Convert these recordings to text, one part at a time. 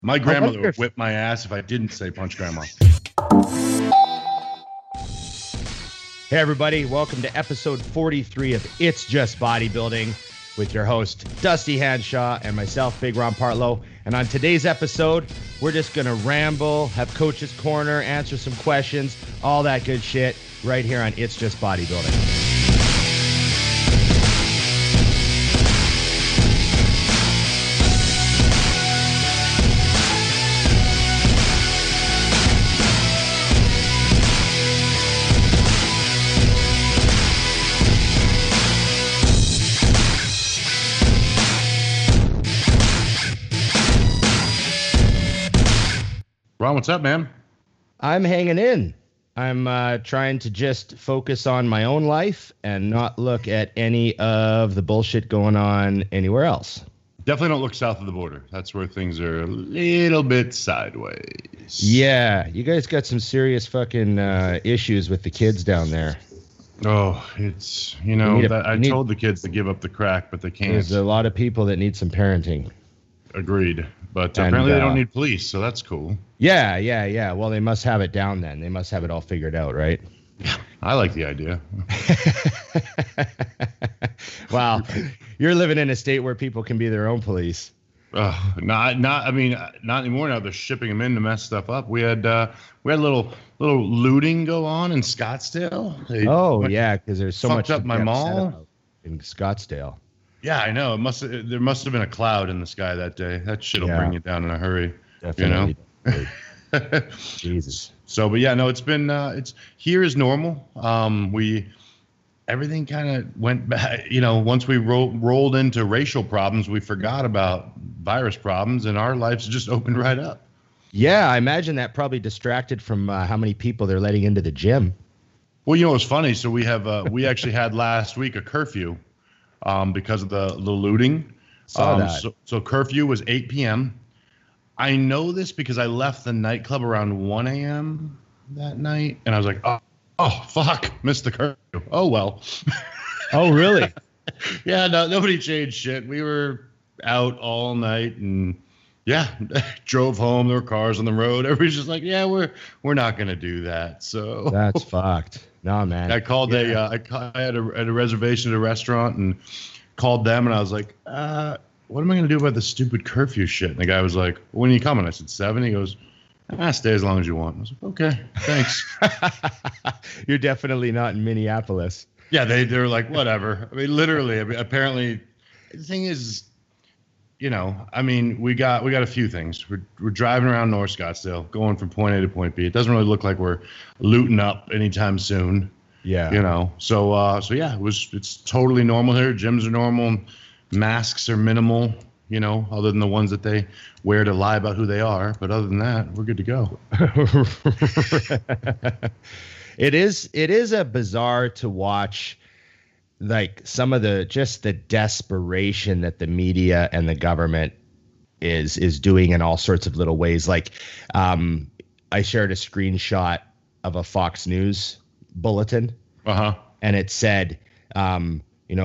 My grandmother would whip my ass if I didn't say punch grandma. Hey, everybody. Welcome to episode 43 of It's Just Bodybuilding with your host, Dusty Hanshaw, and myself, Big Ron Partlow. And on today's episode, we're just going to ramble, have Coach's Corner, answer some questions, all that good shit right here on It's Just Bodybuilding. Ron, what's up, man? I'm hanging in. I'm trying to just focus on my own life and not look at any of the bullshit going on anywhere else. Definitely don't look south of the border. That's where things are a little bit sideways. Yeah, you guys got some serious fucking issues with the kids down there. Oh, it's, I told the kids to give up the crack, but they can't. There's a lot of people that need some parenting. Agreed. But apparently they don't need police, so that's cool. Yeah. Well, they must have it down then. They must have it all figured out, right? I like the idea. Wow. You're living in a state where people can be their own police. Not anymore now. They're shipping them in to mess stuff up. We had a little looting go on in Scottsdale. Yeah, because there's so much up my mall in Scottsdale. Yeah, I know. There must have been a cloud in the sky that day. That shit'll bring you down in a hurry. Definitely. Jesus. So, but yeah, no, it's been it's here is normal. Everything kind of went back. Once we rolled into racial problems, we forgot about virus problems, and our lives just opened right up. Yeah, I imagine that probably distracted from how many people they're letting into the gym. Well, it was funny. So we we actually had last week a curfew. Because of the looting. Saw that. So curfew was 8 p.m. I know this because I left the nightclub around 1 a.m. that night, and I was like, oh, fuck, missed the curfew. Oh, well. Oh, really? Yeah, no, nobody changed shit. We were out all night, and drove home. There were cars on the road. Everybody's just like, yeah, we're not going to do that. So that's fucked. No, man. I called I had a reservation at a restaurant and called them, and I was like, what am I going to do about the stupid curfew shit? And the guy was like, when are you coming? I said 7. He goes, stay as long as you want. I was like, okay, thanks. You're definitely not in Minneapolis. Yeah, they're like, whatever. I mean, literally, apparently, the thing is, we got a few things. We're driving around North Scottsdale, going from point A to point B. It doesn't really look like we're looting up anytime soon. Yeah. So yeah, it's totally normal here. Gyms are normal. Masks are minimal, other than the ones that they wear to lie about who they are. But other than that, we're good to go. It is a bizarre to watch. Like some of the desperation that the media and the government is doing in all sorts of little ways. Like I shared a screenshot of a Fox News bulletin, and it said, the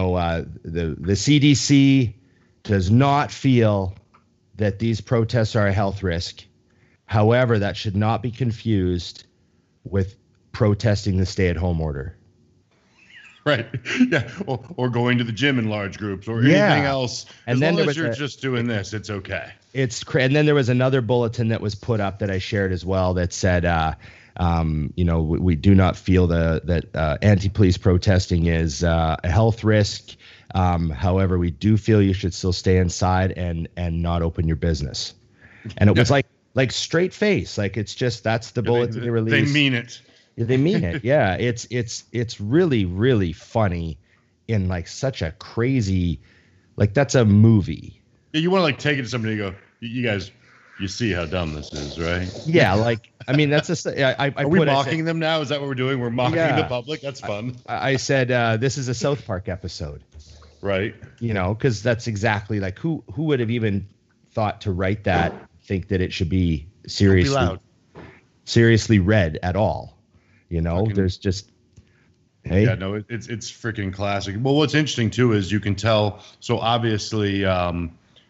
CDC does not feel that these protests are a health risk. However, that should not be confused with protesting the stay-at-home order. Right. Yeah. Or going to the gym in large groups or anything else. And then long as you're just doing this, it's okay. And then there was another bulletin that was put up that I shared as well that said, we do not feel that anti-police protesting is a health risk. However, we do feel you should still stay inside and not open your business. And it was like straight face. Like it's just that's the bulletin they released. They mean it. They mean it. Yeah, it's really, really funny in like such a crazy, like that's a movie. Yeah, you want to take it to somebody and go, you guys, you see how dumb this is, right? Yeah, that's Are we mocking them now? Is that what we're doing? We're mocking the public? That's fun. I said this is a South Park episode. Right. Because that's exactly like who would have even thought to write that, think that it should be seriously read at all. There's just, hey. Yeah, no, it's freaking classic. Well, what's interesting too is you can tell. So obviously,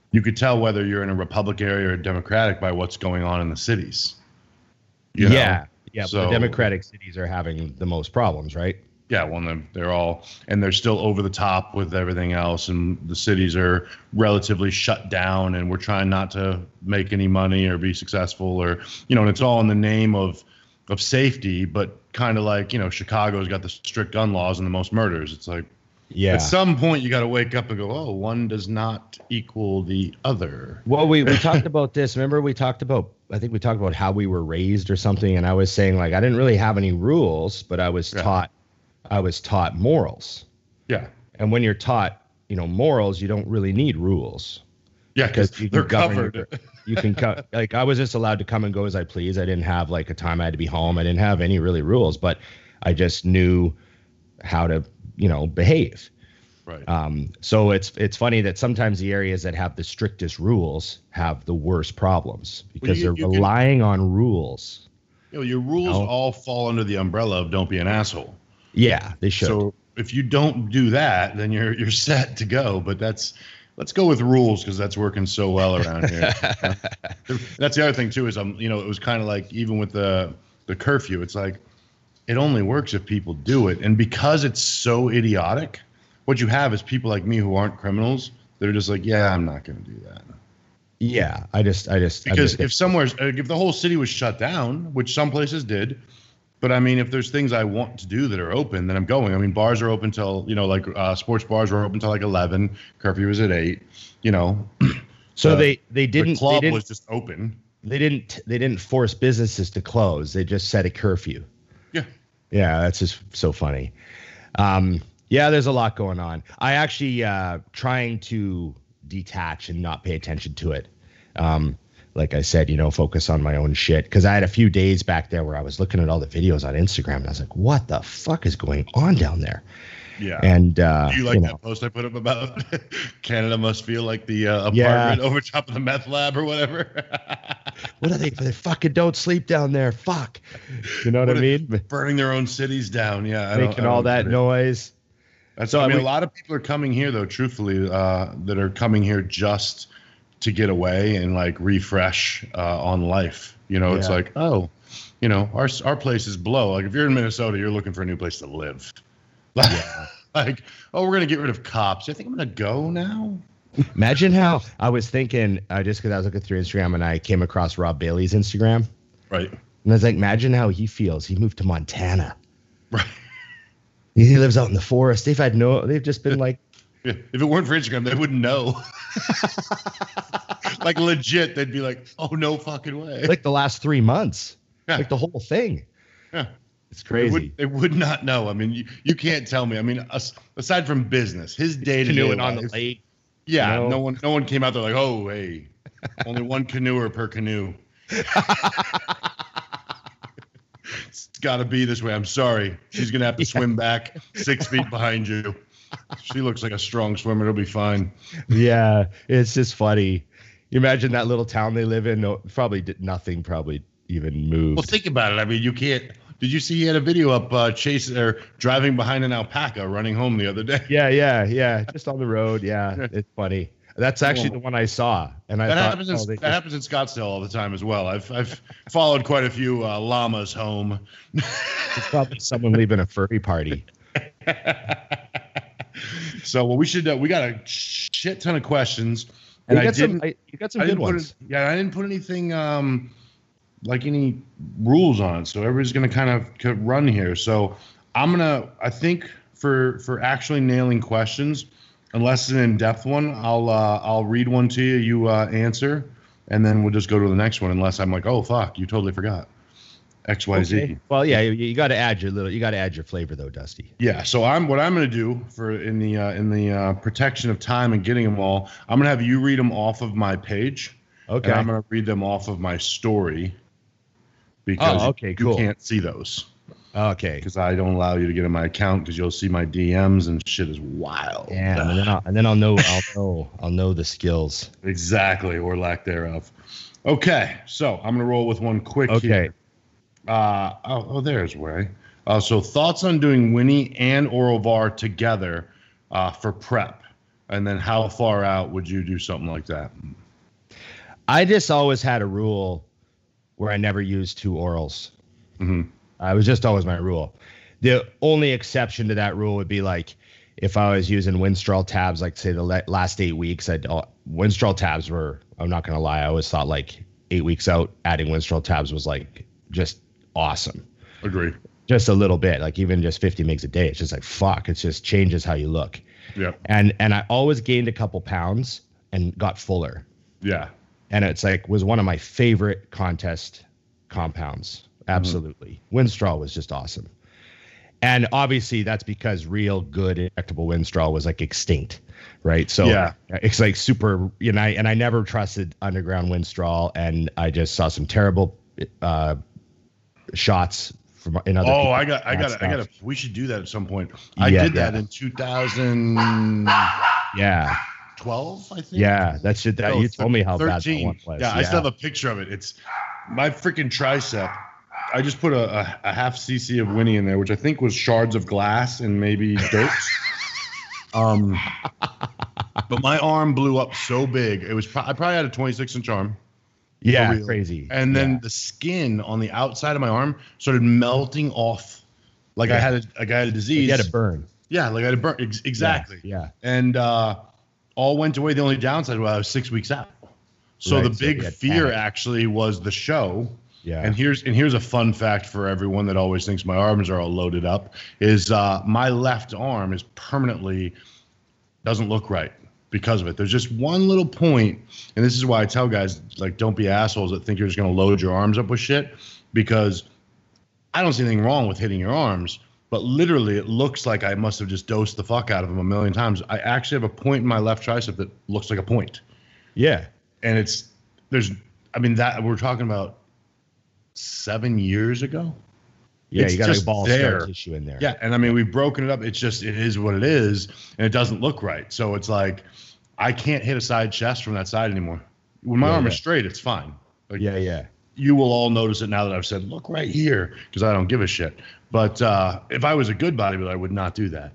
you could tell whether you're in a Republic area or a Democratic by what's going on in the cities. You know? Yeah. So, but the Democratic cities are having the most problems, right? Yeah, well, they're all, and they're still over the top with everything else, and the cities are relatively shut down, and we're trying not to make any money or be successful, or and it's all in the name of safety, but kind of like Chicago's got the strict gun laws and the most murders. It's like, Yeah. at some point you got to wake up and go, oh, one does not equal the other. Well, we talked about this. Remember, I think we talked about how we were raised or something, and I was saying like I didn't really have any rules, but I was taught morals. Yeah. And when you're taught, morals, you don't really need rules. Yeah, because they're covered. You can like I was just allowed to come and go as I please. I didn't have like a time I had to be home. I didn't have any really rules, but I just knew how to, behave. Right. So it's funny that sometimes the areas that have the strictest rules have the worst problems because they're relying on rules. Your rules all fall under the umbrella of don't be an asshole. Yeah, they should. So if you don't do that, then you're set to go. But let's go with rules because that's working so well around here. That's the other thing too is it was kind of like even with the curfew, it's like it only works if people do it, and because it's so idiotic, what you have is people like me who aren't criminals that are just like, yeah, I'm not going to do that. Yeah, because if the whole city was shut down, which some places did. But I mean, if there's things I want to do that are open, then I'm going. I mean, bars are open till sports bars were open till like 11. Curfew was at 8. So they didn't. The club was just open. They didn't force businesses to close. They just set a curfew. Yeah. Yeah, that's just so funny. Yeah, there's a lot going on. I actually trying to detach and not pay attention to it. Like I said, focus on my own shit. Because I had a few days back there where I was looking at all the videos on Instagram and I was like, what the fuck is going on down there? Yeah. And do you like that post I put up about Canada must feel like the apartment over top of the meth lab or whatever? What are they? They fucking don't sleep down there. Fuck. You know what I mean? Burning their own cities down. Yeah. Making all that noise. A lot of people are coming here, though, truthfully, that are coming here just to get away and like refresh on life. It's like, oh, our place is below. Like if you're in Minnesota, you're looking for a new place to live. Like, oh, we're going to get rid of cops. I think I'm going to go now. Imagine how I was thinking just because I was looking through Instagram and I came across Rob Bailey's Instagram. Right. And I was like, imagine how he feels. He moved to Montana. Right. He lives out in the forest. They've just been like. Yeah. If it weren't for Instagram, they wouldn't know. Like legit, they'd be like, "Oh no, fucking way!" Like the last 3 months, like the whole thing. Yeah, it's crazy. They would not know. I mean, you can't tell me. I mean, aside from business, his day-to-day on the lake. Yeah, no one came out there like, "Oh, hey, only one canoeer per canoe." It's got to be this way. I'm sorry. She's gonna have to swim back 6 feet behind you. She looks like a strong swimmer. It'll be fine. Yeah, it's just funny. You imagine that little town they live in. No, nothing even moved. Well, think about it. I mean, you can't. Did you see he had a video up driving behind an alpaca running home the other day? Yeah. Just on the road. Yeah, it's funny. That's actually the one I saw, and that happens in Scottsdale all the time as well. I've followed quite a few llamas home. It's probably someone leaving a furry party. So we got a shit ton of questions, and you got some good ones. I didn't put anything like any rules on it, so everybody's gonna kind of run here. So I think for actually nailing questions, unless it's an in-depth one, I'll read one to you. You answer, and then we'll just go to the next one. Unless I'm like, oh fuck, you totally forgot XYZ. Okay. Well, yeah, you got to add your flavor though, Dusty. Yeah. So what I'm going to do in the protection of time and getting them all, I'm going to have you read them off of my page. Okay. And I'm going to read them off of my story because you can't see those. Okay. Because I don't allow you to get in my account because you'll see my DMs and shit is wild. Yeah. And then I'll know the skills. Exactly, or lack thereof. Okay. So I'm going to roll with one quick. Okay. Here. There's Way. So thoughts on doing Winnie and Orovar together for prep. And then how far out would you do something like that? I just always had a rule where I never used 2 orals. Mm-hmm. It was just always my rule. The only exception to that rule would be like if I was using Winstrol tabs, like say the last 8 weeks, Winstrol tabs were, I'm not going to lie, I always thought like 8 weeks out, adding Winstrol tabs was like just awesome. Agree. Just a little bit, like even just 50 mgs a day. It's just like, fuck, it just changes how you look. Yeah. And I always gained a couple pounds and got fuller. Yeah. And it's like, was one of my favorite contest compounds. Absolutely. Winstrol was just awesome. And obviously that's because real good injectable Winstrol was like extinct, right? So yeah, it's like super, you know, and I never trusted underground Winstrol, and I just saw some terrible shots from in other. Oh, I got. We should do that at some point. I did that in 2012, I think. Yeah, that's it. You told me how 13. Bad that one was. Yeah, I still have a picture of it. It's my freaking tricep. I just put a half cc of Winnie in there, which I think was shards of glass and maybe dirt. But my arm blew up so big. It was I probably had a 26-inch arm. Yeah, crazy. And then the skin on the outside of my arm started melting off, like I had a disease. You had a burn. Yeah, like I had a burn. Exactly. Yeah. And all went away. The only downside was I was 6 weeks out. So the big fear actually was the show. Yeah. And here's a fun fact for everyone that always thinks my arms are all loaded up is my left arm is permanently doesn't look right because of it. There's just one little point, and this is why I tell guys, like, don't be assholes that think you're just going to load your arms up with shit, because I don't see anything wrong with hitting your arms, but literally it looks like I must have just dosed the fuck out of them a million times. I actually have a point in my left tricep that looks like a point. Yeah. And that we're talking about 7 years ago. Yeah, it's you got just a ball scar tissue in there. Yeah, and I mean, we've broken it up. It is what it is, and it doesn't look right. So it's like I can't hit a side chest from that side anymore. When my arm is straight, it's fine. Like, you will all notice it now that I've said, look right here, because I don't give a shit. But if I was a good bodybuilder, I would not do that.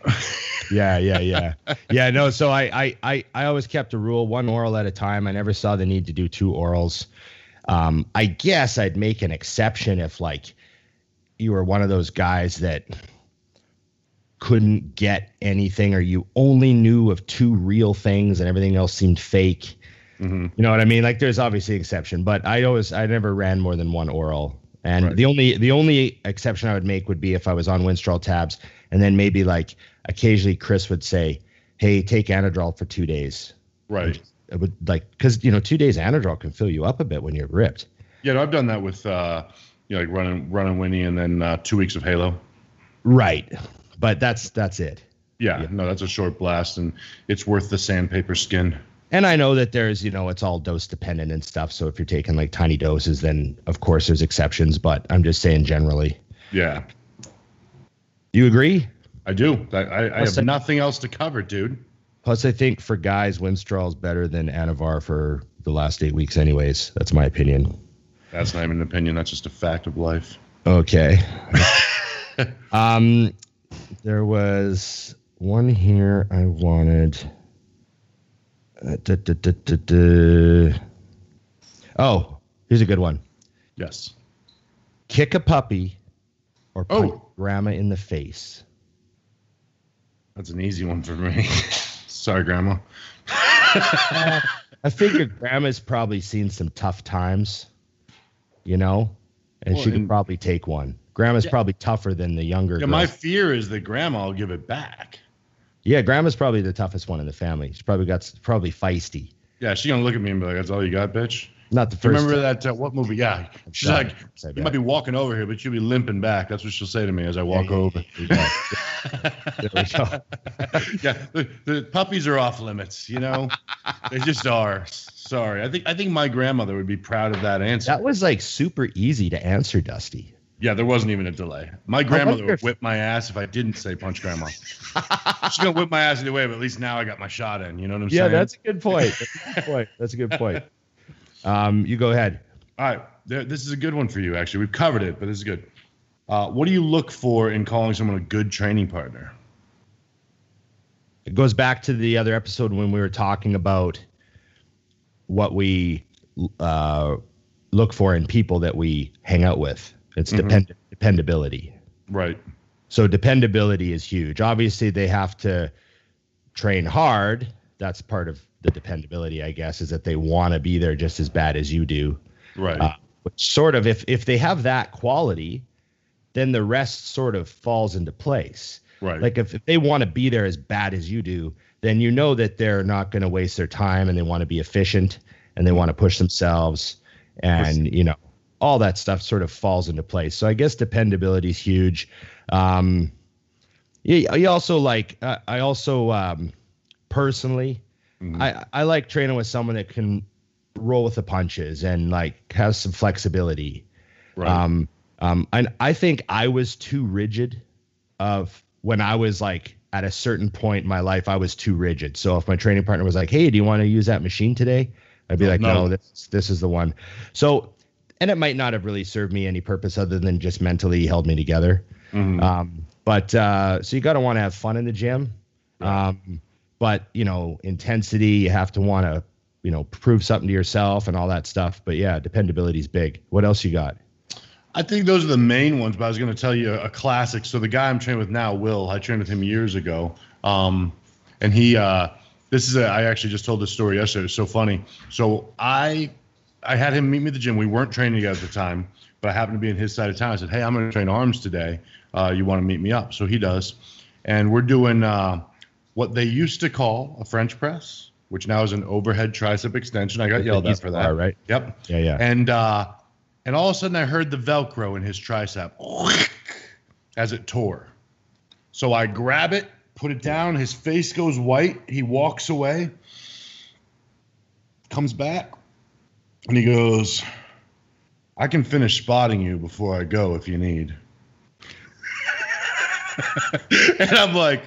Yeah, no, so I always kept a rule, 1 oral at a time. I never saw the need to do 2 orals. I guess I'd make an exception if like you were one of those guys that couldn't get anything, or you only knew of 2 real things and everything else seemed fake. Mm-hmm. You know what I mean? Like there's obviously an exception, but I never ran more than 1 oral. And the only exception I would make would be if I was on Winstrol tabs, and then maybe like occasionally Chris would say, hey, take Anadrol for 2 days. Right. It would because 2 days Anadrol can fill you up a bit when you're ripped. Yeah, no, I've done that with like running Winnie and then 2 weeks of Halo. Right, but that's it. Yeah, no, that's a short blast, and it's worth the sandpaper skin. And I know that there's it's all dose dependent and stuff. So if you're taking like tiny doses, then of course there's exceptions. But I'm just saying generally. Yeah. You agree? I do. I have nothing else to cover, dude. Plus, I think for guys, Winstrol is better than Anavar for the last 8 weeks anyways. That's my opinion. That's not even an opinion. That's just a fact of life. Okay. There was one here I wanted. Oh, here's a good one. Yes. Kick a puppy or punch grandma in the face. That's an easy one for me. Sorry, Grandma. I figure Grandma's probably seen some tough times, and she could probably take one. Grandma's probably tougher than the younger girls. My fear is that Grandma will give it back. Yeah, Grandma's probably the toughest one in the family. She's probably feisty. Yeah, she's going to look at me and be like, that's all you got, bitch? Not the first Remember that, what movie? Yeah. She's like, you might be walking over here, but you'll be limping back. That's what she'll say to me as I walk over. There we go. Yeah, the puppies are off limits, They just are. Sorry. I think my grandmother would be proud of that answer. That was like super easy to answer, Dusty. Yeah, there wasn't even a delay. My grandmother would whip my ass if I didn't say punch grandma. She's going to whip my ass either way, but at least now I got my shot in. You know what I'm saying? Yeah, that's a good point. That's a good point. You go ahead. All right. This is a good one for you, actually. We've covered it, but this is good. What do you look for in calling someone a good training partner? it goes back to the other episode when we were talking about what we look for in people that we hang out with. It's dependability. Right. So dependability is huge. Obviously, they have to train hard. That's part of the dependability, I guess, is that they want to be there just as bad as you do. Right. Which sort of, if they have that quality, then the rest sort of falls into place. Right. Like if they want to be there as bad as you do, then you know that they're not going to waste their time and they want to be efficient and they want to push themselves and, you know, all that stuff sort of falls into place. So I guess dependability is huge. You also like, I also personally, I like training with someone that can roll with the punches and like has some flexibility. Right. And I think I was too rigid when I was like at a certain point in my life, I was too rigid. So if my training partner was like, "Hey, do you want to use that machine today?" I'd be like, "No, this is the one." So, and it might not have really served me any purpose other than just mentally held me together. But so you got to want to have fun in the gym. Right. But you know, intensity, you have to want to, you know, prove something to yourself and all that stuff. But yeah, dependability is big. What else you got? I think those are the main ones, but I was going to tell you a classic. So the guy I'm training with now, Will, I trained with him years ago. And he, I actually just told this story yesterday. It's so funny. So I had him meet me at the gym. We weren't training together at the time, but I happened to be in his side of town. I said, "Hey, I'm going to train arms today. You want to meet me up?" So he does. And we're doing what they used to call a French press, which now is an overhead tricep extension. I got yelled at for that. Right? Yep. Yeah. And all of a sudden I heard the Velcro in his tricep as it tore. So I grab it, put it down. His face goes white. He walks away, comes back, and he goes, "I can finish spotting you before I go if you need." And I'm like,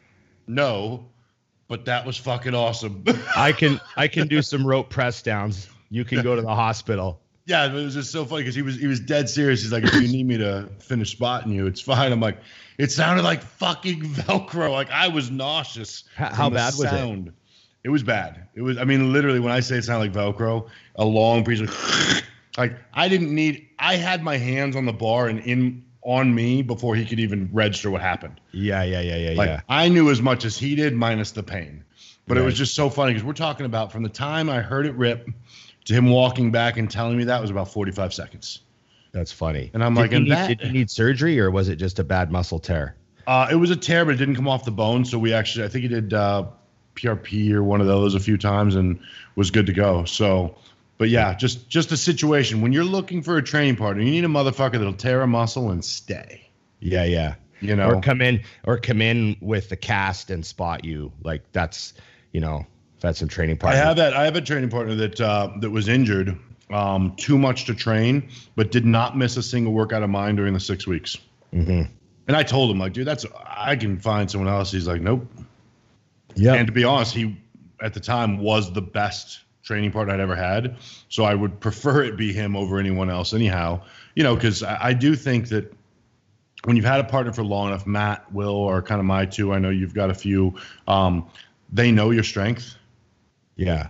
"No, but that was fucking awesome." I can do some rope press downs. You can go to the hospital. Yeah, it was just so funny because he was dead serious. He's like, "If you need me to finish spotting you, it's fine." I'm like, it sounded like fucking Velcro. Like I was nauseous. How bad was it? It was bad. It was. I mean, literally, when I say it sounded like Velcro, a long piece of like I had my hands on the bar and on me before he could even register what happened. Yeah. I knew as much as he did, minus the pain. But It was just so funny because we're talking about from the time I heard it rip to him walking back and telling me that was about 45 seconds. That's funny. And I'm did he need surgery or was it just a bad muscle tear? It was a tear, but it didn't come off the bone. So I think he did PRP or one of those a few times and was good to go. So, but yeah, just a situation when you're looking for a training partner, you need a motherfucker that'll tear a muscle and stay. Yeah. You know, or come in with the cast and spot you. Like that's, you know, that's some training partner. I have a training partner that was injured, too much to train, but did not miss a single workout of mine during the 6 weeks. And I told him, like, dude, I can find someone else. He's like, nope. Yeah. And to be honest, he at the time was the best training partner I'd ever had. So I would prefer it be him over anyone else anyhow, you know, because I do think that when you've had a partner for long enough, Matt, Will, are kind of my two. I know you've got a few. They know your strength. Yeah.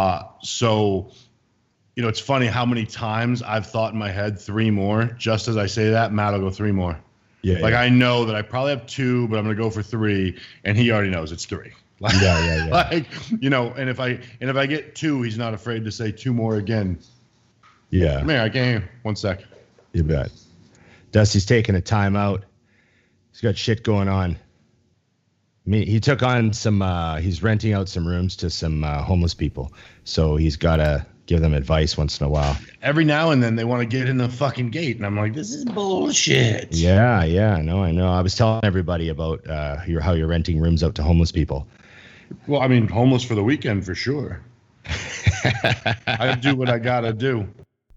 So, you know, it's funny how many times I've thought in my head 3 more. Just as I say that, Matt will go 3 more. Yeah. Like I know that I probably have 2, but I'm gonna go for 3, and he already knows it's 3. Like, yeah. Like, you know, and if I get 2, he's not afraid to say 2 more again. Yeah. Come here, I can't hear. 1 sec. You bet. Dusty's taking a timeout. He's got shit going on. I mean, he took on he's renting out some rooms to some homeless people. So he's got to give them advice once in a while. Every now and then they want to get in the fucking gate. And I'm like, this is bullshit. Yeah. I know. I was telling everybody about how you're renting rooms out to homeless people. Well, I mean, homeless for the weekend for sure. I do what I got to do.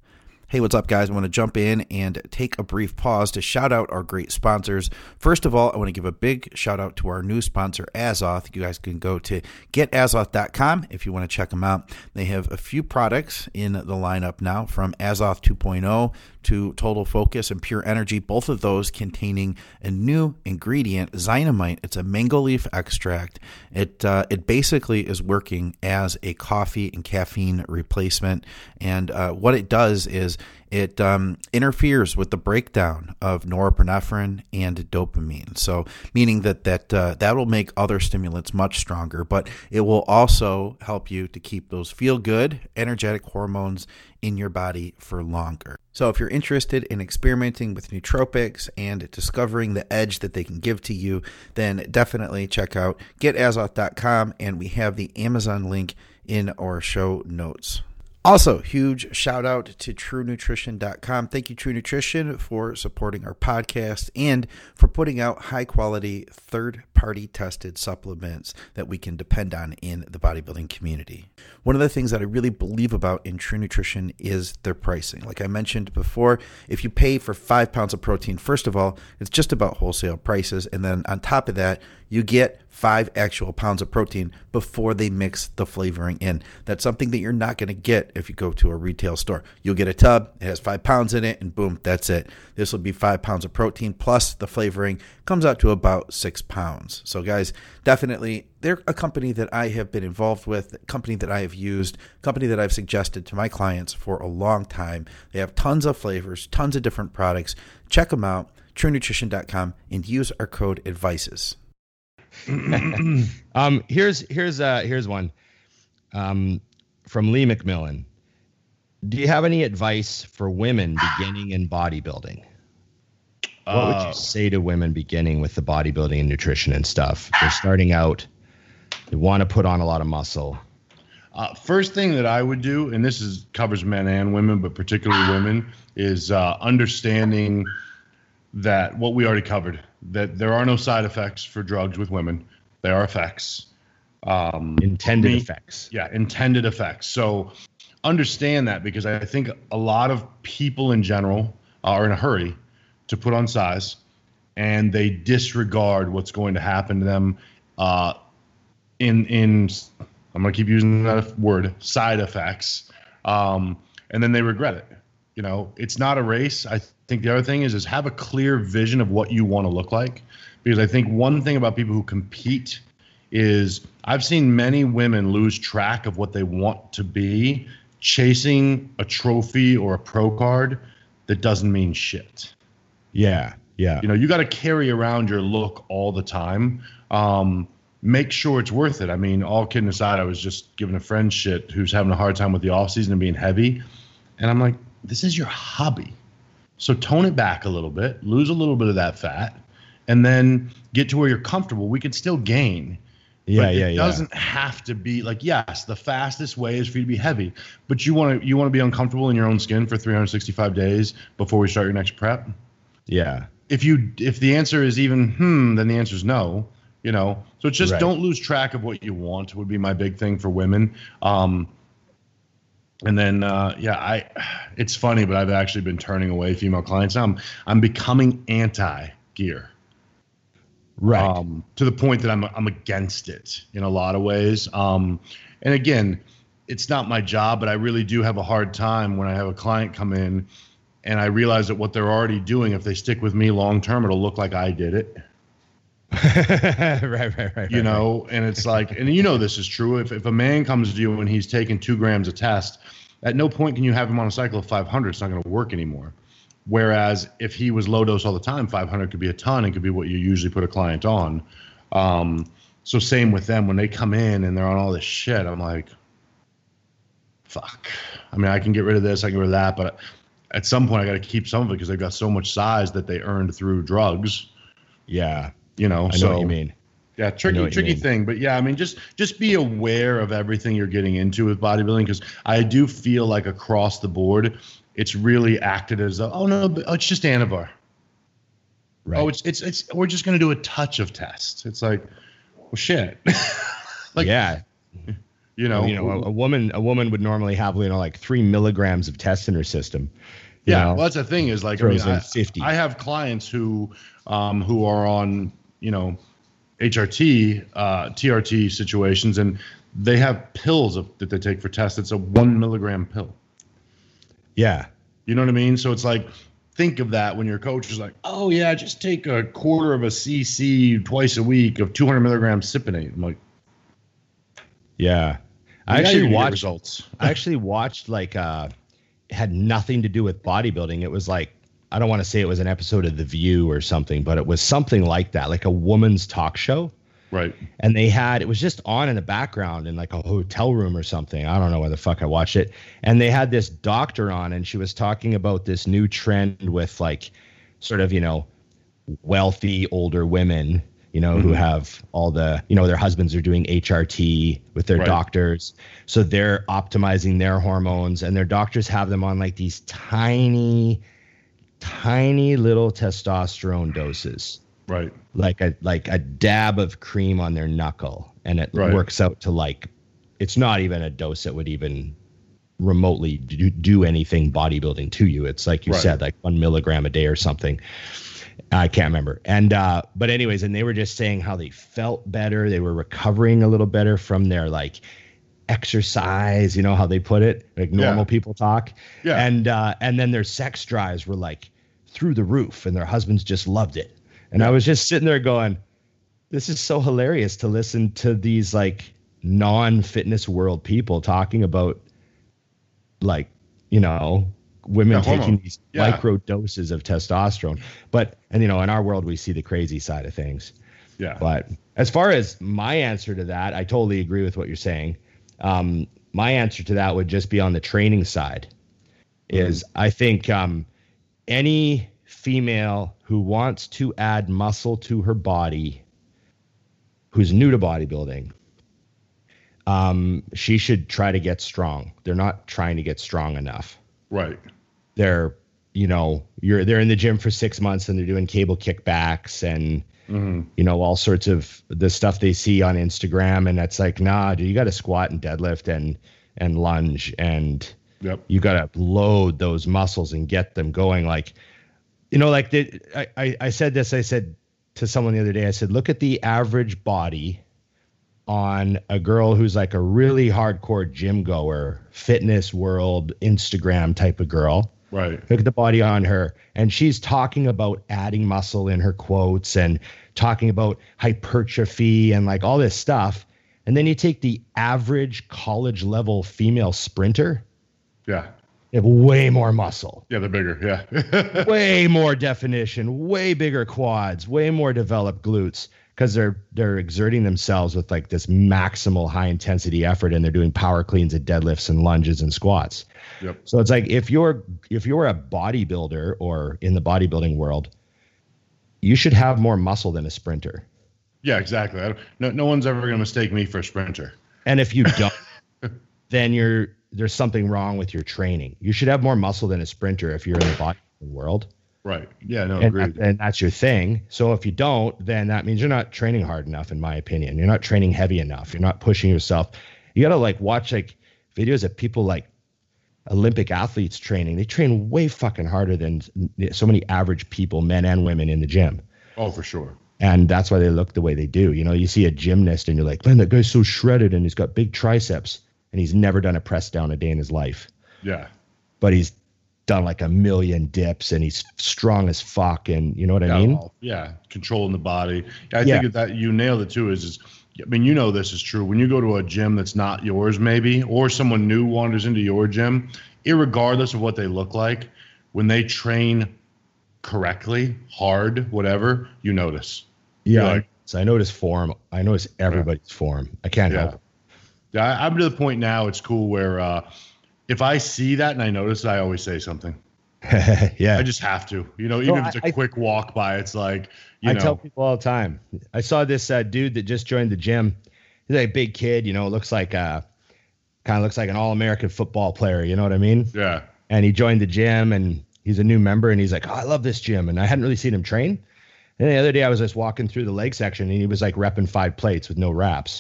Hey, what's up, guys? I want to jump in and take a brief pause to shout out our great sponsors. First of all, I want to give a big shout out to our new sponsor, Azoth. You guys can go to getazoth.com if you want to check them out. They have a few products in the lineup now, from Azoth 2.0 to Total Focus and Pure Energy, both of those containing a new ingredient, Zynamite. It's a mango leaf extract. It basically is working as a coffee and caffeine replacement, and what it does is it interferes with the breakdown of norepinephrine and dopamine. So meaning that will make other stimulants much stronger, but it will also help you to keep those feel-good, energetic hormones in your body for longer. So if you're interested in experimenting with nootropics and discovering the edge that they can give to you, then definitely check out getazoth.com, and we have the Amazon link in our show notes. Also, huge shout out to TrueNutrition.com. Thank you, True Nutrition, for supporting our podcast and for putting out high-quality, third-party tested supplements that we can depend on in the bodybuilding community. One of the things that I really believe about in True Nutrition is their pricing. Like I mentioned before, if you pay for 5 pounds of protein, first of all, it's just about wholesale prices. And then on top of that, you get 5 actual pounds of protein before they mix the flavoring in. That's something that you're not going to get if you go to a retail store. You'll get a tub, it has 5 pounds in it, and boom, that's it. This will be 5 pounds of protein plus the flavoring, comes out to about 6 pounds. So guys, definitely, they're a company that I have been involved with, a company that I have used, a company that I've suggested to my clients for a long time. They have tons of flavors, tons of different products. Check them out, TrueNutrition.com, and use our code ADVICES. Here's one from Lee McMillan. Do you have any advice for women beginning in bodybuilding? What would you say to women beginning with the bodybuilding and nutrition and stuff? They're starting out, they want to put on a lot of muscle. First thing that I would do, and this covers men and women, but particularly women, is understanding that what we already covered, that there are no side effects for drugs with women. There are effects. Intended effects. Yeah, intended effects. So understand that, because I think a lot of people in general are in a hurry to put on size, and they disregard what's going to happen to them in I'm going to keep using that word, side effects, and then they regret it. You know, it's not a race. I think the other thing is have a clear vision of what you want to look like. Because I think one thing about people who compete is I've seen many women lose track of what they want to be, chasing a trophy or a pro card that doesn't mean shit. Yeah. You know, you got to carry around your look all the time. Make sure it's worth it. I mean, all kidding aside, I was just giving a friend shit who's having a hard time with the off season and being heavy. And I'm like, this is your hobby. So tone it back a little bit, lose a little bit of that fat, and then get to where you're comfortable. We could still gain. It doesn't have to be like, yes, the fastest way is for you to be heavy, but you want to be uncomfortable in your own skin for 365 days before we start your next prep. Yeah. If the answer is even then the answer is no. You know, so it's just Right. Don't lose track of what you want would be my big thing for women. And then, it's funny, but I've actually been turning away female clients. I'm becoming anti-gear, Right. to the point that I'm against it in a lot of ways. And again, it's not my job, but I really do have a hard time when I have a client come in and I realize that what they're already doing, if they stick with me long term, it'll look like I did it. Right. You know, and it's like, and you know this is true. If a man comes to you and he's taking 2 grams of test, at no point can you have him on a cycle of 500. It's not going to work anymore. Whereas if he was low dose all the time, 500 could be a ton and could be what you usually put a client on. So same with them when they come in and they're on all this shit. I'm like, fuck. I mean, I can get rid of this, I can get rid of that, but at some point I got to keep some of it because they've got so much size that they earned through drugs. Yeah. You know, I know what you mean. Yeah, tricky thing. But yeah, I mean, just be aware of everything you're getting into with bodybuilding, because I do feel like across the board, it's really acted as it's just Anavar. Right. Oh, it's we're just gonna do a touch of test. It's like, well, shit. Like, yeah. You know, a woman would normally have, like 3 milligrams of test in her system. Yeah, well, that's the thing is like, I 50. I have clients who are on, HRT, TRT situations, and they have pills that they take for tests. It's a 1 milligram pill. Yeah. You know what I mean? So it's like, think of that when your coach is like, oh yeah, just take a quarter of a cc twice a week of 200 milligrams Cypionate. I'm like, yeah. I actually watched like had nothing to do with bodybuilding. It was like, I don't want to say it was an episode of The View or something, but it was something like that, like a woman's talk show. Right. And it was just on in the background in like a hotel room or something. I don't know where the fuck I watched it. And they had this doctor on, and she was talking about this new trend with like sort of, wealthy older women, who have all the, their husbands are doing HRT with their doctors. So they're optimizing their hormones, and their doctors have them on like these tiny little testosterone doses. Right. Like a dab of cream on their knuckle. And it works out to like, it's not even a dose that would even remotely do anything bodybuilding to you. It's like you said, like 1 milligram a day or something. I can't remember. And, but anyways, and they were just saying how they felt better. They were recovering a little better from their like exercise, how they put it, like normal people talk. Yeah. And then their sex drives were like through the roof, and their husbands just loved it. And I was just sitting there going, this is so hilarious to listen to these like non-fitness world people talking about like, women taking these micro doses of testosterone. But, and in our world, we see the crazy side of things. Yeah. But as far as my answer to that, I totally agree with what you're saying. My answer to that would just be on the training side is I think any female who wants to add muscle to her body, who's new to bodybuilding, she should try to get strong. They're not trying to get strong enough. Right. They're, they're in the gym for 6 months and they're doing cable kickbacks and, all sorts of the stuff they see on Instagram. And that's like, nah, dude, you got to squat and deadlift and lunge, and you got to load those muscles and get them going. Like, I said this, I said to someone the other day, I said, look at the average body on a girl who's like a really hardcore gym goer, fitness world, Instagram type of girl. Right. Look at the body on her. And she's talking about adding muscle in her quotes and talking about hypertrophy and like all this stuff. And then you take the average college level female sprinter. Yeah. They have way more muscle. Yeah, they're bigger. Yeah. Way more definition, way bigger quads, way more developed glutes, because they're exerting themselves with like this maximal high intensity effort, and they're doing power cleans and deadlifts and lunges and squats. Yep. So it's like if you're a bodybuilder or in the bodybuilding world, you should have more muscle than a sprinter. Yeah, exactly. No one's ever going to mistake me for a sprinter. And if you don't, then there's something wrong with your training. You should have more muscle than a sprinter if you're in the bodybuilding world. Right. Yeah, no, agreed. And that's your thing. So if you don't, then that means you're not training hard enough, in my opinion. You're not training heavy enough. You're not pushing yourself. You got to like watch like videos of people like Olympic athletes training. They train way fucking harder than so many average people, men and women, in the gym. Oh, for sure. And that's why they look the way they do. You see a gymnast and you're like, man, that guy's so shredded and he's got big triceps, and he's never done a press down a day in his life. Yeah. But he's done like 1 million dips and he's strong as fuck, and you know what I mean? Yeah, controlling the body. I think that you nailed it too. Is I mean, this is true. When you go to a gym that's not yours, maybe, or someone new wanders into your gym, irregardless of what they look like, when they train correctly, hard, whatever, you notice. Yeah, so I notice form. I notice everybody's form. I can't help it. Yeah, I'm to the point now. It's cool where if I see that and I notice it, I always say something. Yeah. I just have to, even if it's a quick walk by, it's like, I tell people all the time. I saw this dude that just joined the gym. He's like a big kid, looks like kind of looks like an all-American football player. You know what I mean? Yeah. And he joined the gym and he's a new member and he's like, oh, I love this gym. And I hadn't really seen him train. And the other day I was just walking through the leg section and he was like repping 5 plates with no wraps.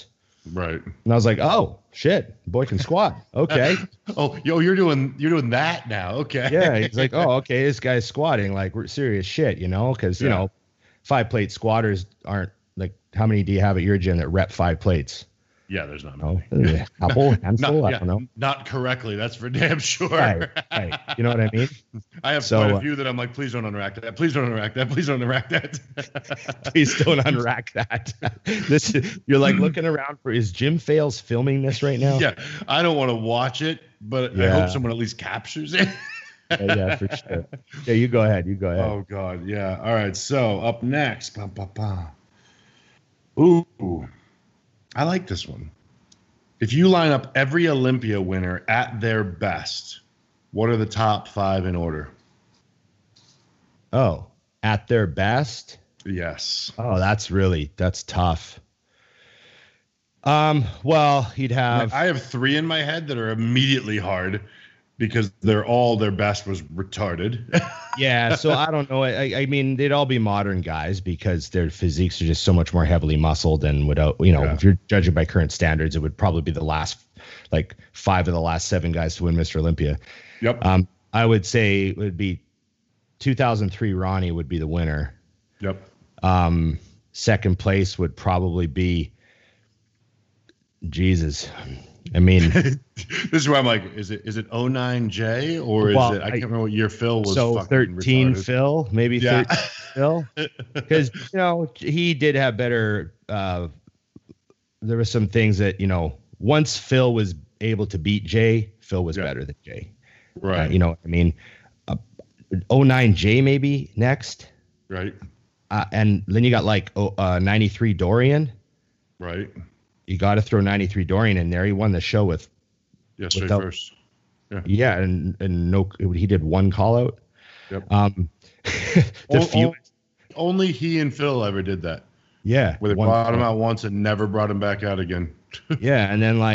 Right. And I was like, oh shit, boy can squat. Okay. Oh, you're doing that now. Okay. Yeah. He's like, oh, okay, this guy's squatting like we're serious shit, because you know, 5-plate squatters aren't like, how many do you have at your gym that rep 5 plates? Yeah, there's not Oh, many. a couple, handful, I don't know. Not correctly, that's for damn sure. Right. You know what I mean? I have quite a few that I'm like, please don't unrack that. Please don't unrack that. Please don't unrack that. Please don't unrack that. You're like looking around for, is Jim Fails filming this right now? Yeah, I don't want to watch it, but I hope someone at least captures it. Yeah, for sure. Yeah, you go ahead. Oh God, yeah. All right, so up next, ooh, I like this one. If you line up every Olympia winner at their best, what are the top 5 in order? Oh, at their best? Yes. Oh, that's tough. Well, you'd have. I have 3 in my head that are immediately hard because their best was retarded. Yeah, so I don't know. I mean, they'd all be modern guys because their physiques are just so much more heavily muscled, and without, if you're judging by current standards, it would probably be the last, like 5 of the last 7 guys to win Mr. Olympia. Yep. I would say it would be 2003 Ronnie would be the winner. Yep. Second place would probably be Jesus. I mean, this is where I'm like, is it 09J or is it? I can't remember what year Phil was. So 13 retarded. Phil, maybe 13 Phil, because he did have better. There were some things that once Phil was able to beat Jay, Phil was better than Jay. Right. I mean, 09J maybe next. Right. And then you got like 93 Dorian. Right. You got to throw 93 Dorian in there. He won the show with. Yeah, straight first. Yeah, and no, he did 1 call out. Yep. Only he and Phil ever did that. Yeah. Where they brought him out once and never brought him back out again. Yeah, and then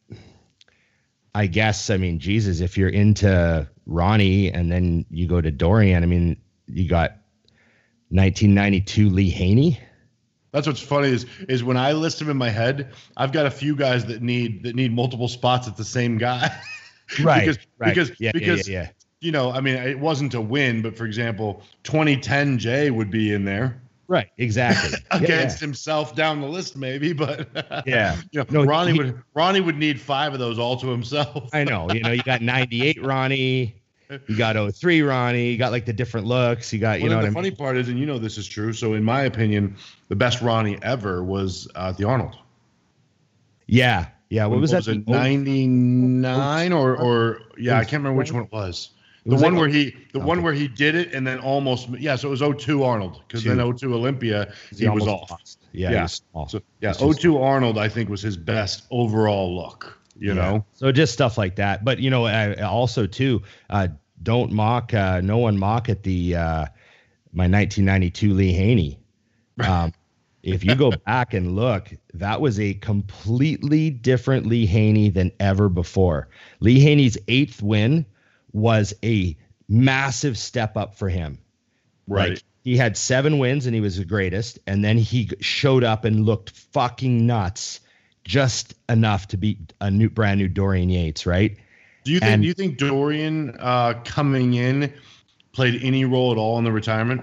I guess, Jesus, if you're into Ronnie and then you go to Dorian, you got 1992 Lee Haney. That's what's funny is when I list them in my head, I've got a few guys that need multiple spots at the same guy. Right. Because yeah. It wasn't a win, but for example, 2010 Jay would be in there. Right, exactly. Against himself down the list, maybe, but Ronnie would need 5 of those all to himself. I know. You got 98 Ronnie. You got 03 Ronnie. You got like the different looks. You got, the funny part is, and this is true. So in my opinion, the best Ronnie ever was the Arnold. Yeah. Yeah. What was that? Was it 99 or I can't remember which one it was. The one where he did it and then almost, so it was 02 Arnold, because then 02 Olympia, he was off. Lost. Yeah. So 02 Arnold, I think, was his best overall look. You know, so just stuff like that. But I also too, don't mock, no one mock at the my 1992 Lee Haney. If you go back and look, that was a completely different Lee Haney than ever before. Lee Haney's 8th win was a massive step up for him. Right. Like, he had 7 wins and he was the greatest, and then he showed up and looked fucking nuts. Just enough to beat a brand new Dorian Yates, right? Do you think Dorian coming in played any role at all in the retirement?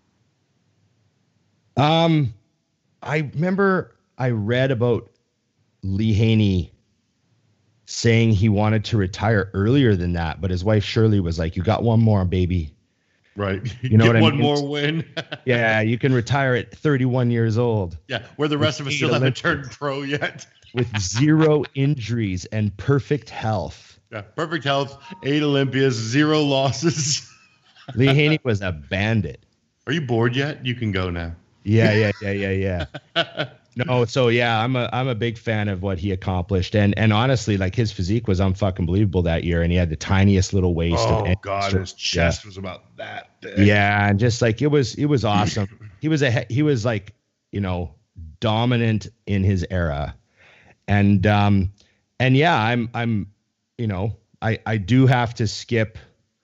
I remember I read about Lee Haney saying he wanted to retire earlier than that, but his wife Shirley was like, "You got one more, baby." Right. You know what I mean? One more win. Yeah, you can retire at 31 years old. Yeah, where the rest of us still haven't turned pro yet. With 0 injuries and perfect health. Yeah, perfect health, 8 Olympias, 0 losses. Lee Haney was a bandit. Are you bored yet? You can go now. Yeah. No, so yeah, I'm a big fan of what he accomplished, and honestly, like, his physique was unfucking believable that year, and he had the tiniest little waist. Oh God, his chest was about that big. Yeah, and just like it was awesome. he was like, dominant in his era, and yeah, I'm I do have to skip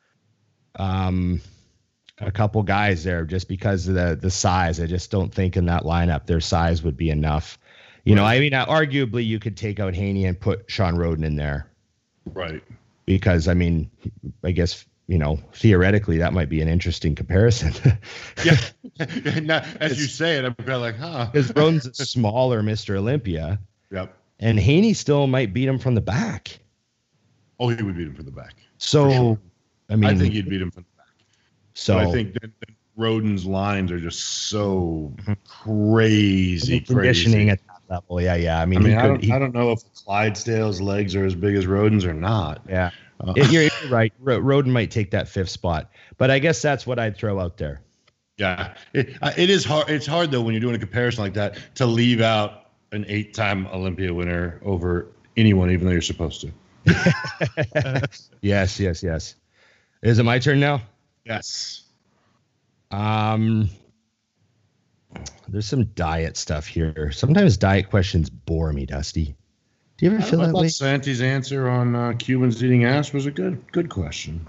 a couple guys there just because of the size. I just don't think in that lineup their size would be enough. You know, I mean, arguably you could take out Haney and put Sean Roden in there. Right. Because, I mean, I guess, you know, theoretically that might be an interesting comparison. Yeah. Now, as you say it, I'm kind of like, huh. Because Roden's a smaller Mr. Olympia. Yep. And Haney still might beat him from the back. Oh, he would beat him from the back. So, sure. I mean, I think he'd beat him from the back. So but I think that Roden's lines are just so crazy. Conditioning at that level. Yeah. I mean, I don't know if Clydesdale's legs are as big as Roden's or not. Yeah. You're right. Roden might take that 5th spot, but I guess that's what I'd throw out there. Yeah. It is hard. It's hard, though, when you're doing a comparison like that to leave out an 8-time Olympia winner over anyone, even though you're supposed to. Yes. Is it my turn now? Yes. There's some diet stuff here. Sometimes diet questions bore me, Dusty. Do you ever feel that way? Santi's answer on Cubans eating ass was a good question.